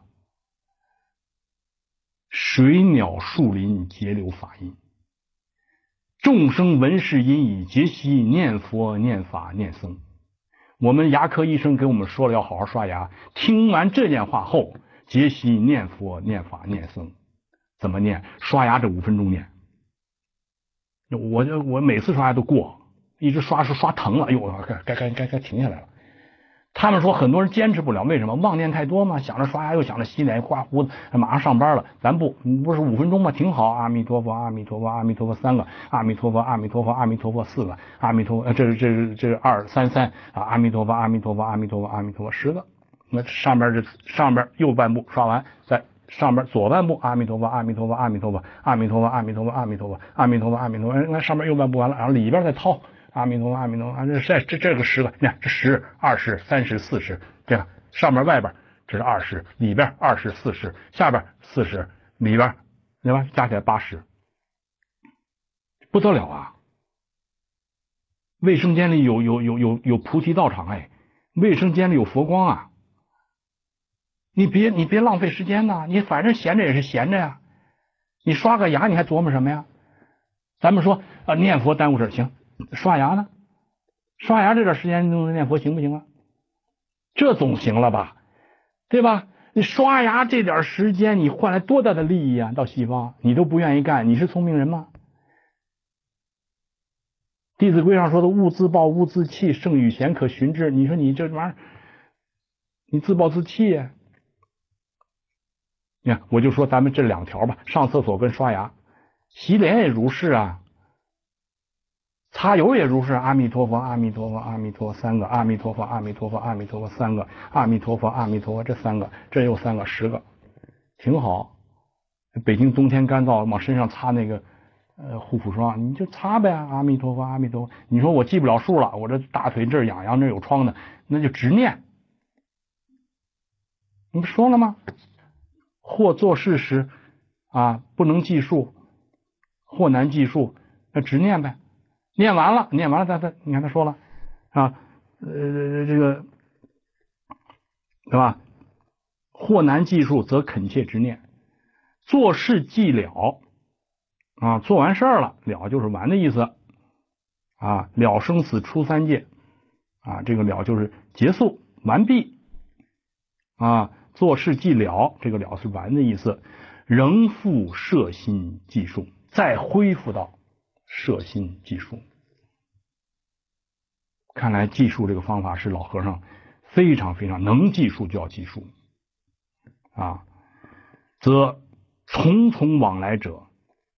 水鸟树林皆留法印，众生闻是因已皆悉念佛念法念僧。我们牙科医生给我们说了要好好刷牙，听完这件话后，皆悉念佛念法念僧。怎么念？刷牙这五分钟念。我就我每次刷牙都过，一直刷是刷疼了，哎呦，该该该该停下来了。他们说很多人坚持不了，为什么？妄念太多嘛，想着刷牙又想着洗脸刮胡子，马上上班了。咱不不是五分钟吗？挺好。阿弥陀佛，阿弥陀佛，阿弥陀佛三个，阿弥陀佛，阿弥陀佛，阿弥陀佛四个，阿弥陀佛，这是这是这是二三三啊，阿弥陀佛，阿弥陀佛，阿弥陀佛，阿弥陀佛十个。那上边这上边右半部刷完，在上边左半部阿弥陀佛，阿弥陀佛，阿弥陀佛，阿弥陀佛，阿弥陀佛，阿弥陀佛，阿弥陀佛，阿弥陀佛。那上边右半部完了，然后里边再掏。阿弥陀佛，阿弥陀佛，这这这这个十个，你看这十、二十、三十、四十，这样上面外边这是二十，里边二十、四十，下边四十，里边对吧？加起来八十，不得了啊！卫生间里有有有有有菩提道场哎，卫生间里有佛光啊！你别你别浪费时间呐，你反正闲着也是闲着呀。你刷个牙你还琢磨什么呀？咱们说啊，念佛耽误事行，刷牙呢？刷牙这点时间用念佛行不行啊？这总行了吧，对吧？你刷牙这点时间，你换来多大的利益啊？到西方你都不愿意干，你是聪明人吗？弟子规上说的“勿自暴，勿自弃，圣与贤，可循之”。你说你这玩意儿，你自暴自弃呀、啊？你看，我就说咱们这两条吧，上厕所跟刷牙，洗脸也如是啊。擦油也如是，阿弥陀佛，阿弥陀佛，阿弥陀佛三个，阿弥陀佛，阿弥陀佛，阿弥陀佛三个，阿弥陀佛，阿弥陀佛这三个，这又三个，十个，挺好。北京冬天干燥，往身上擦那个呃护肤霜，你就擦呗，阿弥陀佛，阿弥陀佛。你说我记不了数了，我这大腿这儿痒痒，这儿有疮的，那就直念。你不说了吗？或做事时啊不能计数，或难计数，那直念呗。念完了，念完了，他他你看他说了啊，呃，这个对吧？ 或难计数，则恳切执念。做事既了啊，做完事儿了，了就是完的意思啊。了生死出三界啊，这个了就是结束完毕啊。做事既了，这个了是完的意思。仍复摄心计数，再恢复到摄心计数。看来计数这个方法是老和尚非常非常能计数就要计数啊。则重重往来者，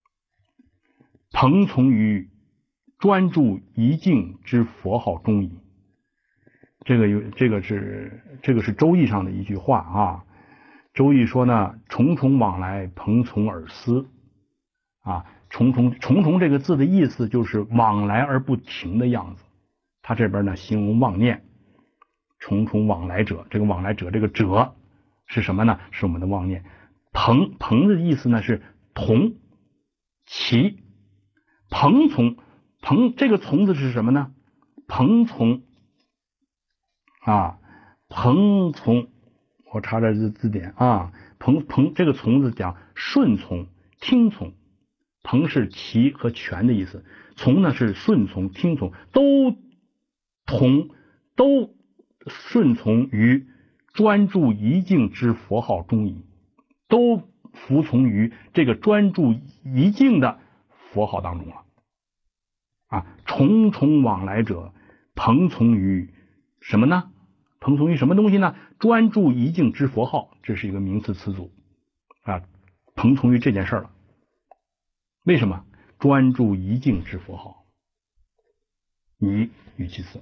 朋从于专注一境之佛号中矣。这个有这个是这个是周易上的一句话啊。周易说呢，重重往来，朋从耳思啊。重重重重这个字的意思就是往来而不停的样子。他这边呢形容妄念，重重往来者，这个往来者这个者是什么呢？是我们的妄念。朋朋的意思呢是同齐，朋从朋这个从字是什么呢？朋从啊，朋从，我查查这字典啊，朋朋这个从字讲顺从、听从，朋是齐和全的意思，从呢是顺从、听从，都同都顺从于专注一境之佛号中矣，都服从于这个专注一境的佛号当中了啊。重重往来者，朋从于什么呢？朋从于什么东西呢？专注一境之佛号，这是一个名词词组啊，朋从于这件事了。为什么？专注一境之佛号，一与其次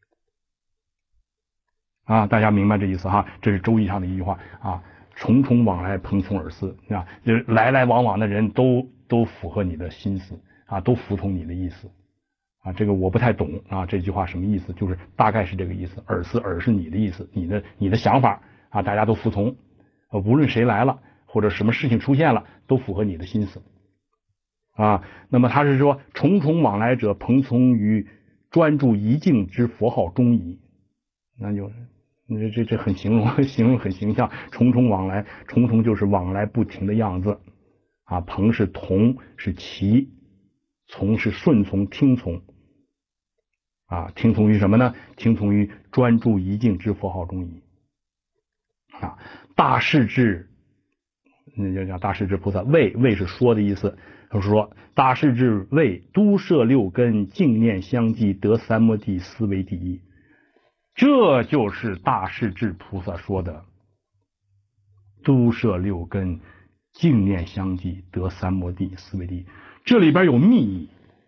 啊，大家明白这意思哈？这是周易上的一句话啊。重重往来，朋从耳思啊，就是来来往往的人都都符合你的心思啊，都服从你的意思啊。这个我不太懂啊，这句话什么意思？就是大概是这个意思。耳思，耳是你的意思，你的你的想法啊，大家都服从，呃，无论谁来了或者什么事情出现了，都符合你的心思啊。那么他是说，重重往来者，朋从于专注一境之佛号中矣。那就这这这很形容，形容很形象。重重往来，重重就是往来不停的样子啊。朋是同是齐，从是顺从听从啊。听从于什么呢？听从于专注一境之佛号中矣啊。大势至，那就叫大势至菩萨。谓谓是说的意思，就是说大势至谓都摄六根，净念相继，得三摩地，思为第一。这就是大势至菩萨说的都摄六根，净念相继，得三摩地，思为第一。这里边有密意。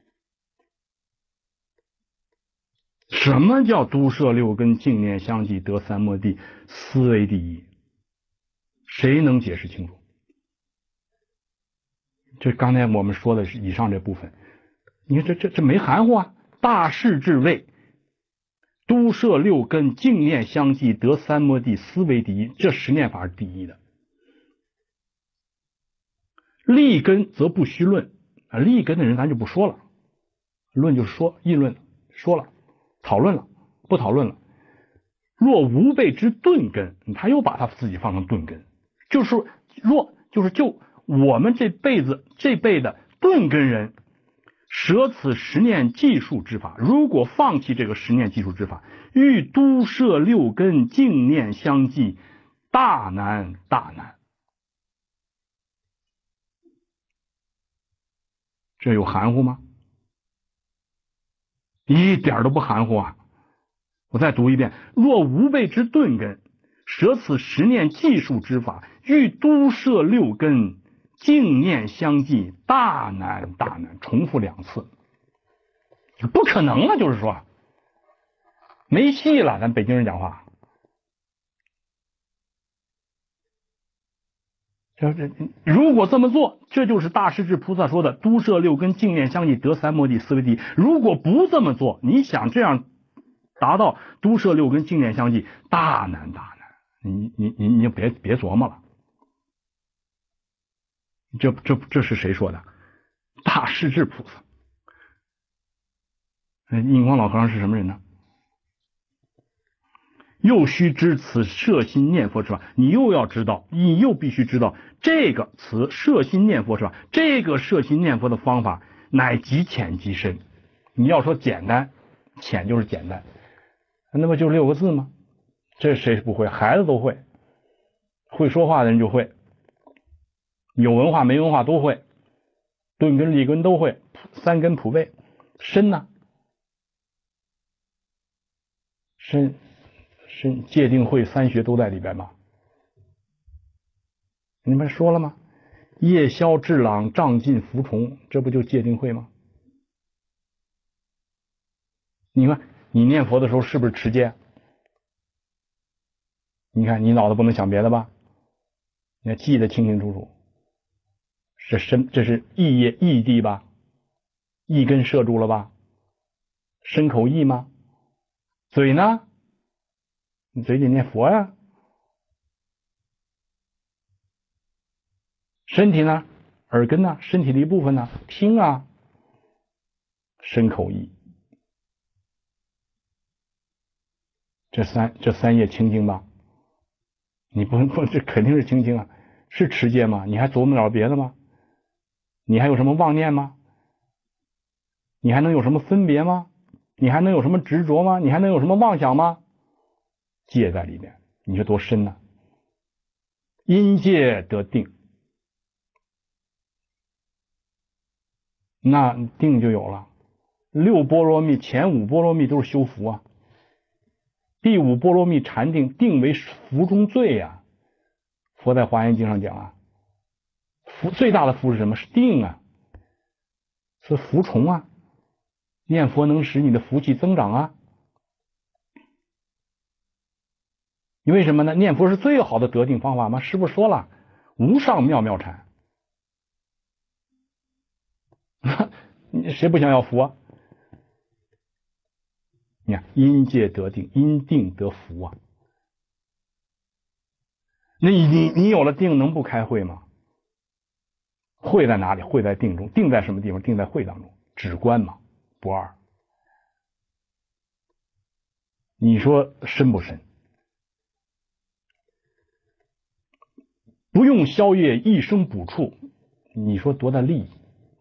什么叫都摄六根，净念相继，得三摩地，思为第一？谁能解释清楚？这刚才我们说的是以上这部分，你看这这这没含糊啊。大势至谓都摄六根，净念相继，得三摩地，思为第一。这十念法是第一的。立根则不须论啊，立根的人咱就不说了，论就是说议论说了，讨论了，不讨论了。若无辈之钝根，他又把他自己放成钝根，就是说若就是就我们这辈子这辈的钝根人，舍此十念计数之法，如果放弃这个十念计数之法，欲都摄六根，净念相继，大难大难。这有含糊吗？一点都不含糊啊！我再读一遍：若无辈之钝根，舍此十念计数之法，欲都摄六根，净念相继，大难大难。重复两次，不可能了，就是说没戏了。咱北京人讲话，就是如果这么做，这就是大势至菩萨说的都摄六根，净念相继，得三摩地，思为第一。如果不这么做，你想这样达到都摄六根，净念相继，大难大难。你你你你就别别琢磨了。这这这是谁说的？大势至菩萨。印光老和尚是什么人呢？ 又须知此摄心念佛之法，你又要知道，你又必须知道这个词摄心念佛之法，这个摄心念佛的方法乃极浅极深。你要说简单，浅就是简单，那么就六个字吗？这谁不会？孩子都会，会说话的人就会，有文化没文化都会，顿根立根都会，三根普背。深呢？深深戒定慧三学都在里边嘛。你们说了吗？夜宵智朗障尽伏虫，这不就戒定慧吗？你看你念佛的时候是不是持戒？你看你脑子不能想别的吧？你要记得清清楚楚。这身这是意业意地吧？一根摄住了吧？身口意吗？嘴呢？你嘴里念佛呀。身体呢？耳根呢？身体的一部分呢？听啊。身口意，这三这三业清净吧？你不不这肯定是清净啊。是持戒吗？你还琢磨了别的吗？你还有什么妄念吗？你还能有什么分别吗？你还能有什么执着吗？你还能有什么妄想吗？戒在里面，你说多深呢？因戒得定，那定就有了。六波罗蜜前五波罗蜜都是修福啊，第五波罗蜜禅定，定为福中最啊。佛在华严经上讲啊，福最大的福是什么？是定啊，是福虫啊。念佛能使你的福气增长啊。因为什么呢？念佛是最好的得定方法吗？师父说了，无上妙妙禅。谁不想要福啊？你看，因戒得定，因定得福啊。那你你你有了定，能不开慧吗？慧在哪里？慧在定中。定在什么地方？定在慧当中，止观嘛，不二。你说深不深？不用宵夜一生补处，你说多大利益？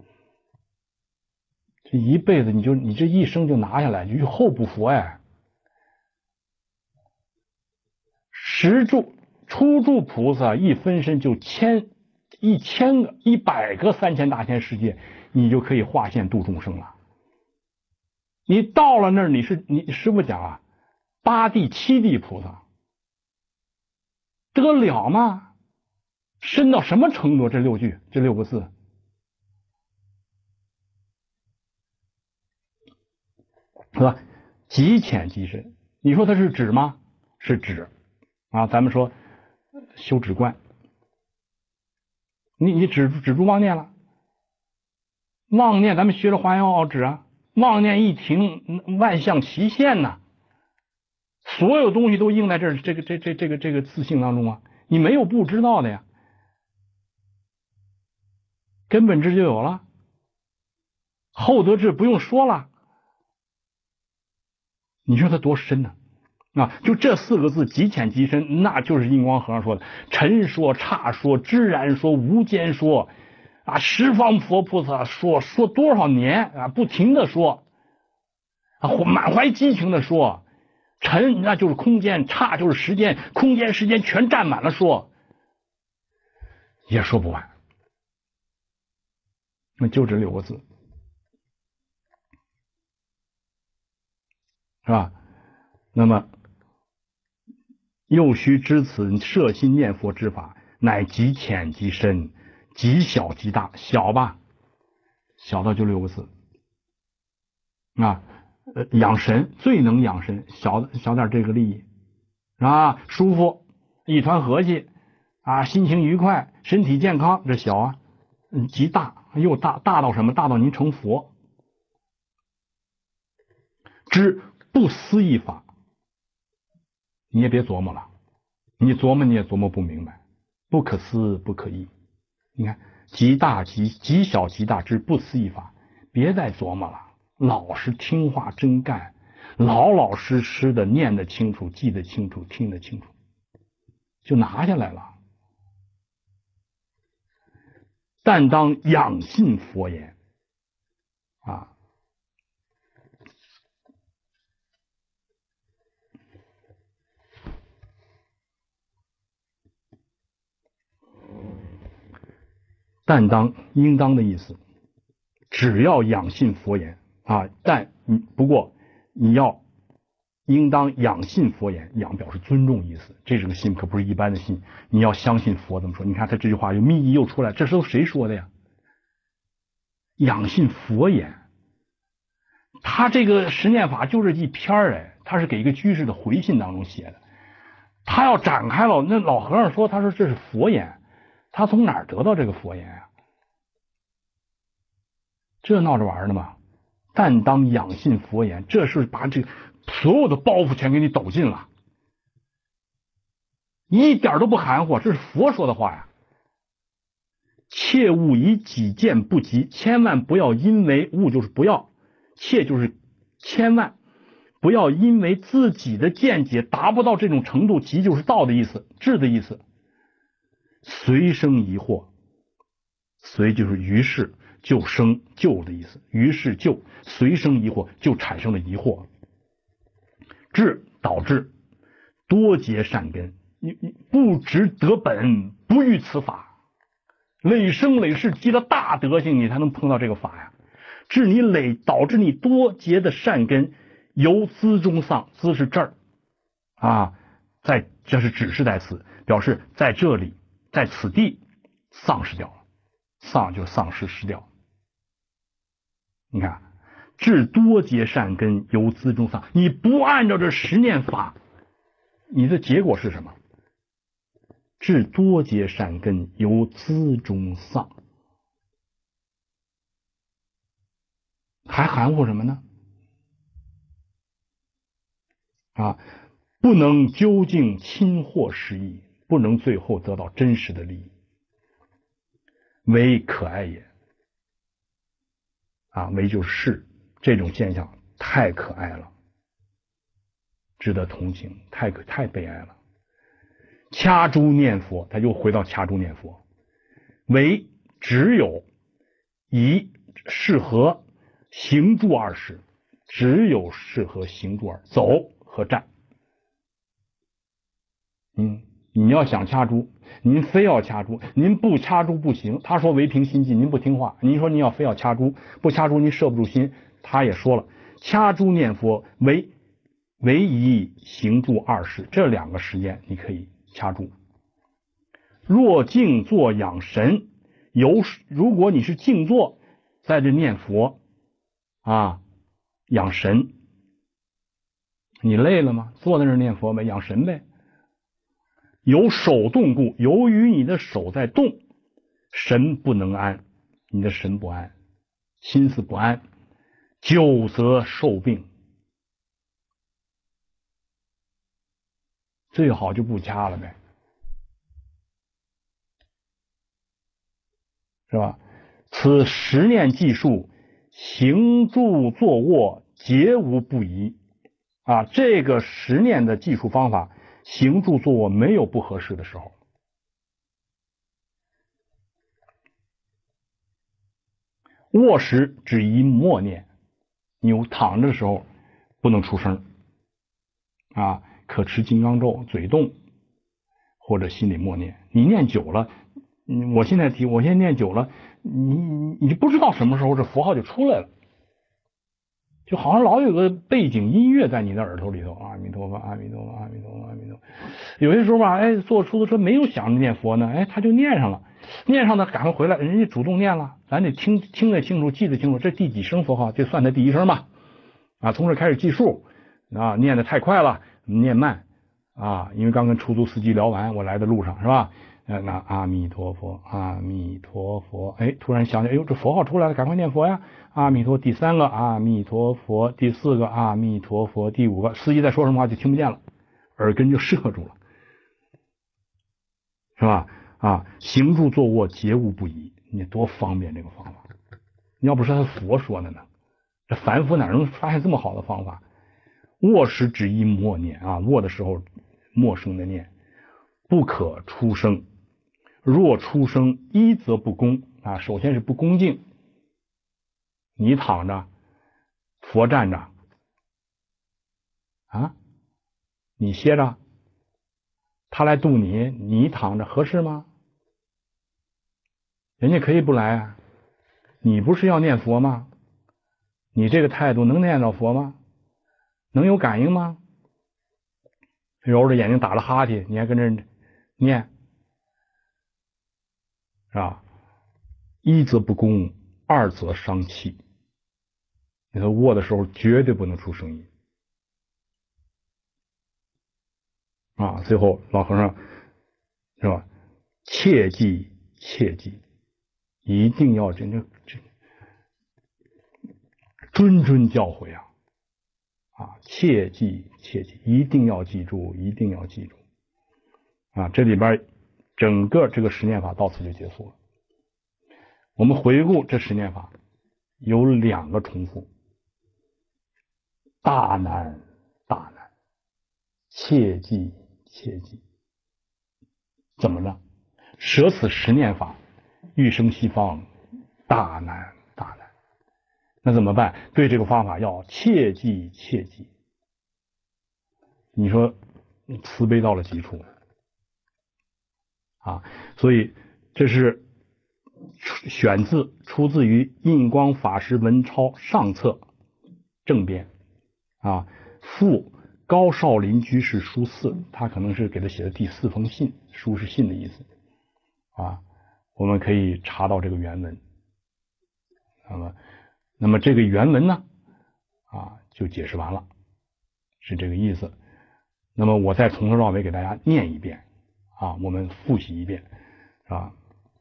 这一辈子你就你这一生就拿下来，于后不佛哎。十住初住菩萨一分身就千一千个一百个三千大千世界，你就可以化现度众生了。你到了那儿，你是你师父讲啊，八地七地菩萨得了吗？深到什么程度？这六句这六个字是吧？极浅极深。你说它是止吗？是止啊。咱们说修止观，你你止止住妄念了，妄念咱们学了华严奥止啊，妄念一停，万象齐现呐、啊，所有东西都应在这这个这这这个这个自性当中啊，你没有不知道的呀，根本智就有了，后得智不用说了。你说它多深呢？啊，就这四个字极浅极深，那就是印光和尚说的陈说、刹说、知然说、无间说啊，十方佛菩萨说说多少年啊，不停的说啊，满怀激情的说。陈那就是空间，刹就是时间，空间时间全占满了说，也说不完。那就这六个字，是吧？那么又须知此摄心念佛之法，乃极浅极深，极小极大。小吧，小到就六个字啊。呃，养神最能养神，小小点这个利益啊，舒服，一团和气啊，心情愉快，身体健康，这小啊。嗯，极大，又大，大到什么？大到您成佛。知不思议法，你也别琢磨了，你琢磨你也琢磨不明白，不可思不可议。你看，极大极极小极大之不思议法，别再琢磨了，老实听话真干， 老老实实的念得清楚，记得清楚，听得清楚，就拿下来了。但当仰信佛言啊，但当应当的意思，只要仰信佛言啊，但你不过你要应当仰信佛言，仰表示尊重意思，这个信可不是一般的信，你要相信佛怎么说？你看他这句话有密意又出来，这时候谁说的呀？仰信佛言，他这个十念法就是一篇儿哎，他是给一个居士的回信当中写的，他要展开了，那老和尚说，他说这是佛言，他从哪儿得到这个佛言啊？这闹着玩的嘛！但当仰信佛言，这是把这所有的包袱全给你抖尽了，一点都不含糊，这是佛说的话呀。切勿以己见不及，千万不要因为勿就是不要，切就是千万不要因为自己的见解达不到这种程度，即就是道的意思，智的意思，随生疑惑，随就是于是就生就的意思，于是就随生疑惑，就产生了疑惑，致导致多结善根，你你不值得本，不遇此法。累生累世积了大德行，你才能碰到这个法呀。致你累，导致你多结的善根由资中丧，资是这儿啊，在这是指示代词，表示在这里，在此地丧失掉了，丧就丧失失掉。你看，致多结善根由资中丧，你不按照这十念法，你的结果是什么？致多结善根由资中丧，还含糊什么呢？啊，不能究竟亲获实益，不能最后得到真实的利益，为可爱也。啊，为就是这种现象太可爱了，值得同情，太可太悲哀了。掐珠念佛，他又回到掐珠念佛，为只有一适合行住二事，只有适合行住二，走和站。嗯，你要想掐珠，您非要掐珠，您不掐珠不行。他说唯凭心计，您不听话。您说您要非要掐珠，不掐珠您摄不住心。他也说了，掐珠念佛为唯一行住二事，这两个时间你可以掐珠。若静坐养神，由如果你是静坐在这念佛啊，养神，你累了吗？坐在那念佛呗，养神呗。有手动故，由于你的手在动，神不能安，你的神不安，心思不安，久则受病。最好就不掐了呗，是吧？此十念计数，行住坐卧皆无不宜啊！这个十念的计数方法，行住坐卧没有不合适的时候。卧时只宜默念，你躺着的时候不能出声啊，可持金刚咒，嘴动或者心里默念。你念久了，我现在提，我现在念久了，你你你不知道什么时候这符号就出来了，就好像老有个背景音乐在你的耳朵里头，阿弥陀佛，阿弥陀佛，阿弥陀佛，阿弥陀佛。有些时候吧，哎，坐出租车没有想着念佛呢，哎，他就念上了，念上了，赶快回来，人家主动念了，咱得听听得清楚，记得清楚，这第几声佛号，这算他第一声吧，啊，从这开始计数，啊，念得太快了，念慢，啊，因为刚跟出租司机聊完，我来的路上是吧？呃，那阿弥陀佛，阿弥陀佛，哎，突然想起，哎呦，这佛号出来了，赶快念佛呀！阿弥陀，第三个阿弥陀佛，第四个阿弥陀佛，第五个，司机在说什么话就听不见了，耳根就摄住了，是吧？啊，行住坐卧皆无不宜，你多方便这个方法！要不是他佛说的呢，这凡夫哪能发现这么好的方法？ 卧时只宜默念啊，卧的时候默声的念，不可出声。若出声，一则不恭啊，首先是不恭敬。你躺着，佛站着啊，你歇着，他来度你，你躺着合适吗？人家可以不来啊，你不是要念佛吗？你这个态度能念到佛吗？能有感应吗？揉着眼睛打了哈欠，你还跟着念，是吧？一则不恭，二则伤气。你说卧的时候绝对不能出声音啊！最后老和尚是吧？切记切记，一定要真正谆谆教诲啊！啊，切记切记，一定要记住，一定要记住啊！这里边整个这个十念法到此就结束了。我们回顾这十念法，有两个重复，大难大难，切记切记。怎么了？舍此十念法，欲生西方，大难大难。那怎么办？对这个方法要切记切记。你说慈悲到了极处啊！所以这是选自出自于印光法师文钞上册正编啊，附高少林居士书四，他可能是给他写的第四封信，书是信的意思啊，我们可以查到这个原文。那么，那么这个原文呢啊就解释完了，是这个意思。那么我再从头到尾给大家念一遍啊，我们复习一遍啊。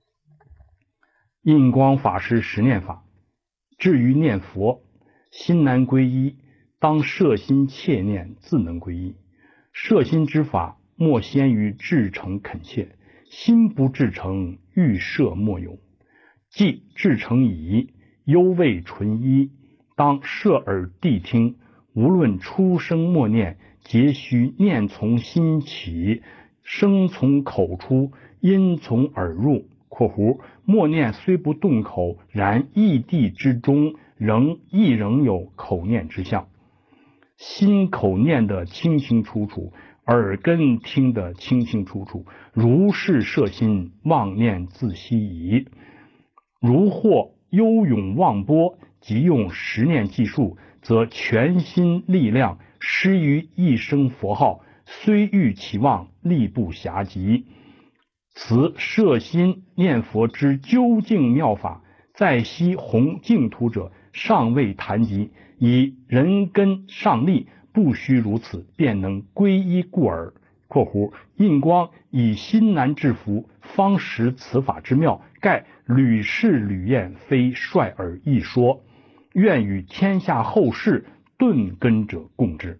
印光法师十念法，至于念佛，心难归一，当摄心切念，自能归一。摄心之法，莫先于至诚恳切，心不至诚，欲摄莫有。既至诚矣，犹未纯一，当摄耳谛听，无论出声默念，皆须念从心起，声从口出，音从耳入。括弧默念虽不动口，然意谛之中，仍亦仍有口念之相。心口念得清清楚楚，耳根听得清清楚楚，如是摄心，妄念自息矣。如或悠涌忘波，即用十念计数，则全心力量施于一声佛号，虽欲其妄，力不暇及。此摄心念佛之究竟妙法，在昔弘净土者尚未谈及，以人根尚立，不须如此，便能归依故耳。括弧印光以心难制服，方识此法之妙，盖屡试屡验，非率尔一说，愿与天下后世顿根者共之，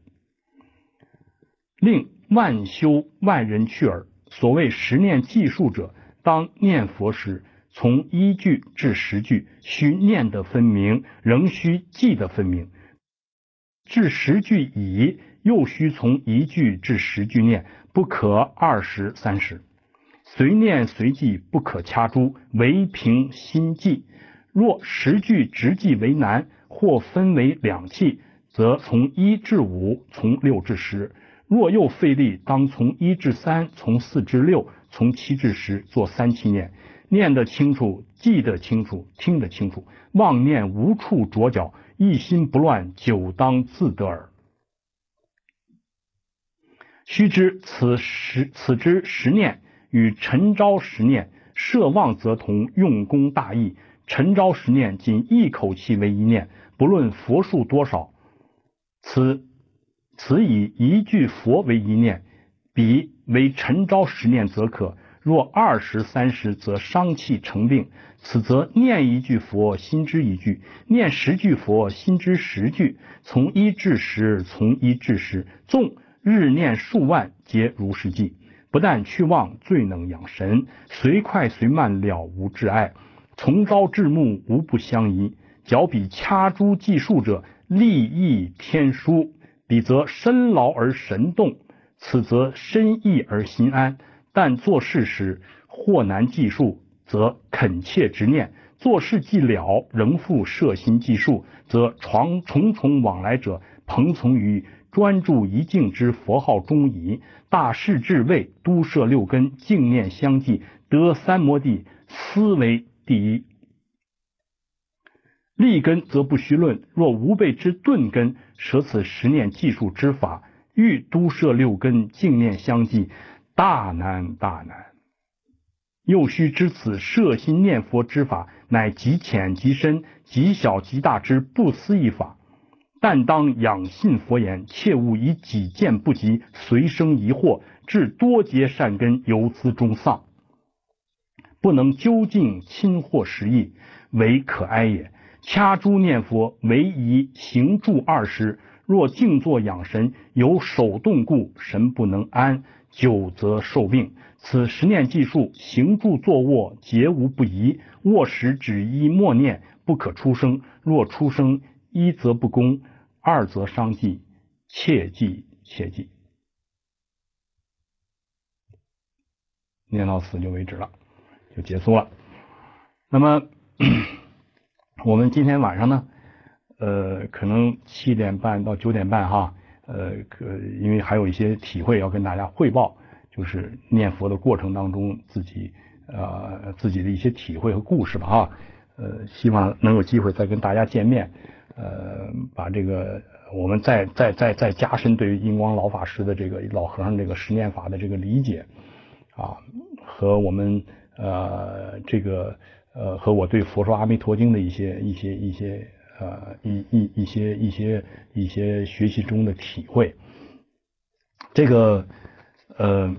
令万修万人去耳。所谓十念计数者，当念佛时，从一句至十句，须念得分明，仍须记得分明。至十句已，又须从一句至十句念，不可二十三十。随念随记，不可掐诸，唯凭心记。若十句直记为难，或分为两气，则从一至五，从六至十。若又费力，当从一至三，从四至六，从七至十，做三气念。念得清楚，记得清楚，听得清楚，妄念无处着脚，一心不乱，久当自得耳。须知此十此之十念与晨朝十念，摄妄则同，用功大异。晨朝十念仅一口气为一念，不论佛数多少，此此以一句佛为一念，彼为晨朝十念则可。若二十三十，则伤气成病。此则念一句佛，心知一句；念十句佛，心知十句。从一至十，从一至十，纵日念数万，皆如是记。不但去妄，最能养神，随快随慢，了无挚爱。从朝至暮，无不相宜。较比掐诸计数者，利益天书， 彼则身劳而神动，此则身逸而心安。但做事时或难计数，则恳切执念；做事既了，仍复摄心计数，则床重重往来者，朋从于专注一境之佛号中矣。大事至位，都摄六根，净念相继，得三摩地，思为第一。立根则不须论，若无备之顿根，舍此十念计数之法，欲都摄六根，净念相继，大难大难。又须知此摄心念佛之法，乃极浅极深，极小极大之不思议法。但当仰信佛言，切勿以己见不及，随生疑惑，致多结善根，由兹中丧。不能究竟亲获实义，为可哀也。掐诸念佛，唯宜行住二时。若静坐养神，有手动故，神不能安，久则受病。此十念计数，行住坐卧皆无不宜。卧时只依默念，不可出声。若出声，一则不恭，二则伤计，切记切记。念到此就为止了，就结束了。那么我们今天晚上呢，呃，可能七点半到九点半哈，呃，可因为还有一些体会要跟大家汇报，就是念佛的过程当中自己呃自己的一些体会和故事吧哈，呃，希望能有机会再跟大家见面，呃，把这个我们再再再再加深对于印光老法师的这个老和尚这个十念法的这个理解啊，和我们呃这个。呃，和我对《佛说阿弥陀经》的一些一些一些呃一一一些一些一些学习中的体会，这个呃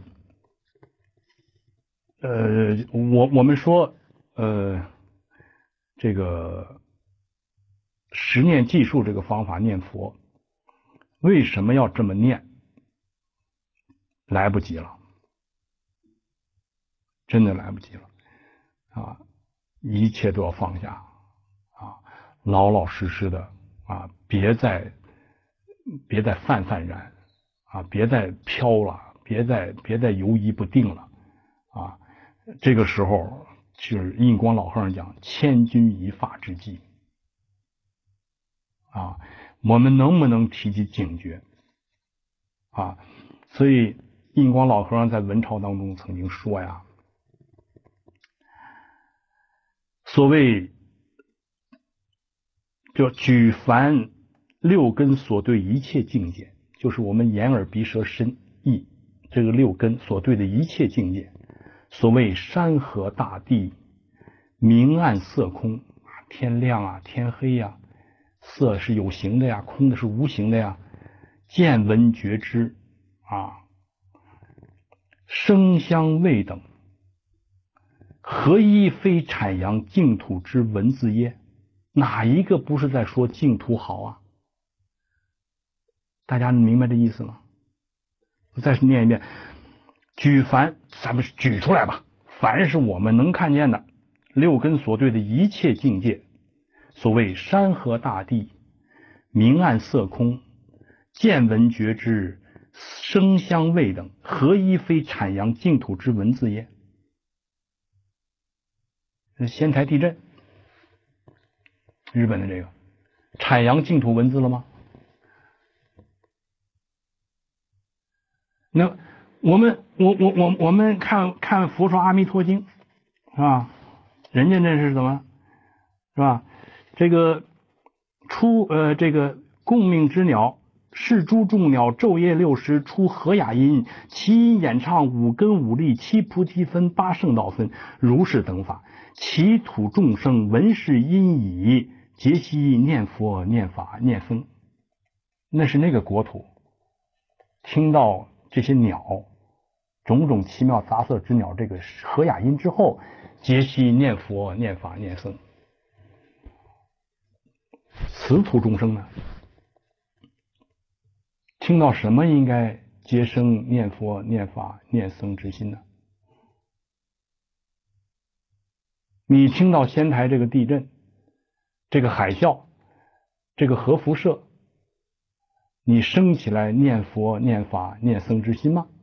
呃，我我们说呃这个十念计数这个方法念佛，为什么要这么念？来不及了，真的来不及了啊！一切都要放下啊，老老实实的啊，别再别再泛泛然啊，别再飘了，别再别再游移不定了啊。这个时候就是印光老和尚讲千钧一发之际啊，我们能不能提起警觉啊？所以印光老和尚在文钞当中曾经说呀，所谓就举凡六根所对一切境界，就是我们眼耳鼻舌身意这个六根所对的一切境界。所谓山河大地，明暗色空，天亮啊，天黑呀、啊，色是有形的呀，空的是无形的呀，见闻觉知啊，声香味等，何一非阐扬净土之文字耶？哪一个不是在说净土好啊？大家明白这意思吗？我再念一遍，举凡咱们举出来吧，凡是我们能看见的六根所对的一切境界，所谓山河大地，明暗色空，见闻觉知，声香味等，何一非阐扬净土之文字耶？仙台地震，日本的这个阐扬净土文字了吗？那我们我我我我们看看《佛说阿弥陀经》是吧？人家那是怎么是吧？这个出呃这个共命之鸟，是诸众鸟昼夜六时出和雅音，其音演唱五根五力七菩提分八圣道分如是等法，其土众生闻是音已，皆悉念佛念法念僧。那是那个国土，听到这些鸟种种奇妙杂色之鸟这个和雅音之后，皆悉念佛念法念僧。此土众生呢，听到什么应该皆生念佛念法念僧之心呢？你听到仙台这个地震，这个海啸，这个核辐射， 你升起来念佛、念法、念僧之心吗？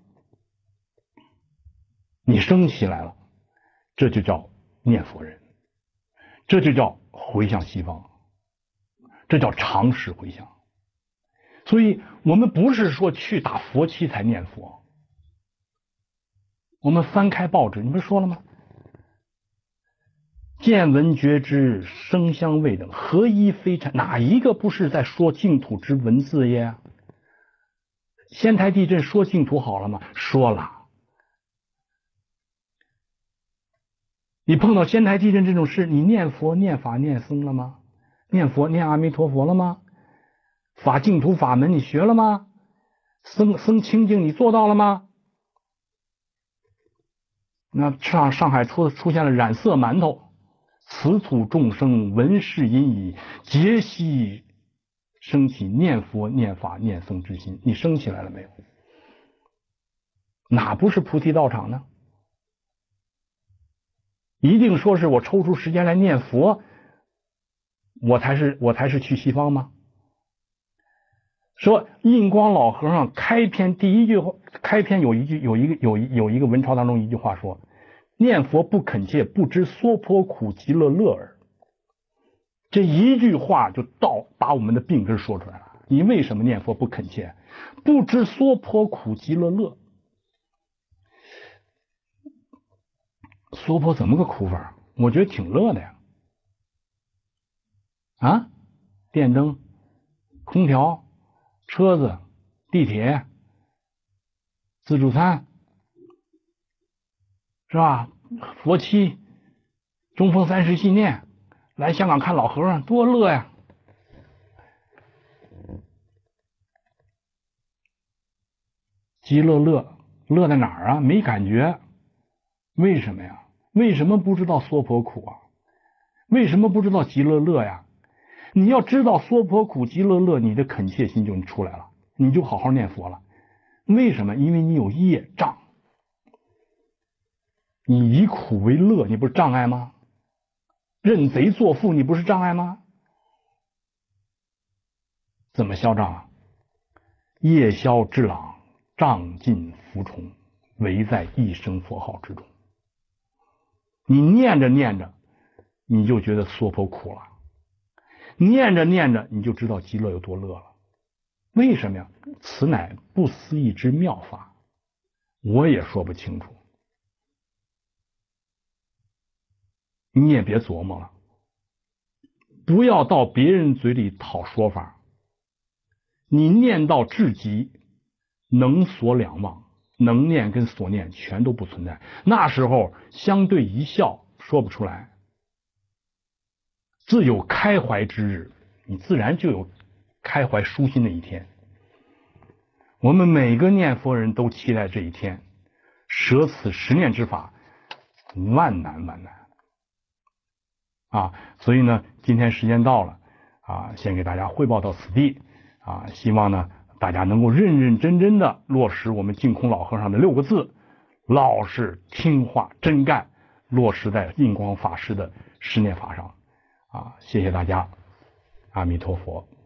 你升起来了，这就叫念佛人，这就叫回向西方，这叫常识回向。所以我们不是说去打佛七才念佛。我们翻开报纸，你不是说了吗？见闻觉知声香味等合一非禅，哪一个不是在说净土之文字耶？仙台地震说净土好了吗？说了。你碰到仙台地震这种事，你念佛、念法、念僧了吗？念佛、念阿弥陀佛了吗？法净土法门你学了吗？僧僧清净你做到了吗？那上上海出出现了染色馒头，此土众生闻是因已，皆悉升起念佛、念法、念僧之心。你升起来了没有？哪不是菩提道场呢？一定说是我抽出时间来念佛，我才是我才是去西方吗？说印光老和尚开篇第一句话，开篇有一句有一个有一有一个文钞当中一句话说：念佛不恳切，不知娑婆苦极乐乐耳。这一句话就到把我们的病根说出来了。你为什么念佛不恳切？不知娑婆苦极乐乐。娑婆怎么个苦法？我觉得挺乐的呀。啊，电灯、空调、车子、地铁、自助餐，是吧？佛七、中风三十纪念，来香港看老和尚，多乐呀！极乐乐，乐在哪儿啊？没感觉。为什么呀？为什么不知道娑婆苦啊？为什么不知道极乐乐呀？你要知道娑婆苦极乐乐，你的恳切心就出来了，你就好好念佛了。为什么？因为你有业障，你以苦为乐，你不是障碍吗？认贼作父，你不是障碍吗？怎么消障啊？业消智朗，障尽伏冲，唯在一声佛号之中。你念着念着，你就觉得娑婆苦了，念着念着，你就知道极乐有多乐了。为什么呀？此乃不思议之妙法，我也说不清楚，你也别琢磨了，不要到别人嘴里讨说法。你念到至极，能所两忘，能念跟所念全都不存在，那时候相对一笑，说不出来。自有开怀之日，你自然就有开怀舒心的一天。我们每个念佛人都期待这一天，舍此十念之法，万难万难啊！所以呢，今天时间到了啊，先给大家汇报到此地啊，希望呢大家能够认认真真的落实我们净空老和尚的六个字：老实听话真干，落实在印光法师的十念法上啊！谢谢大家，阿弥陀佛。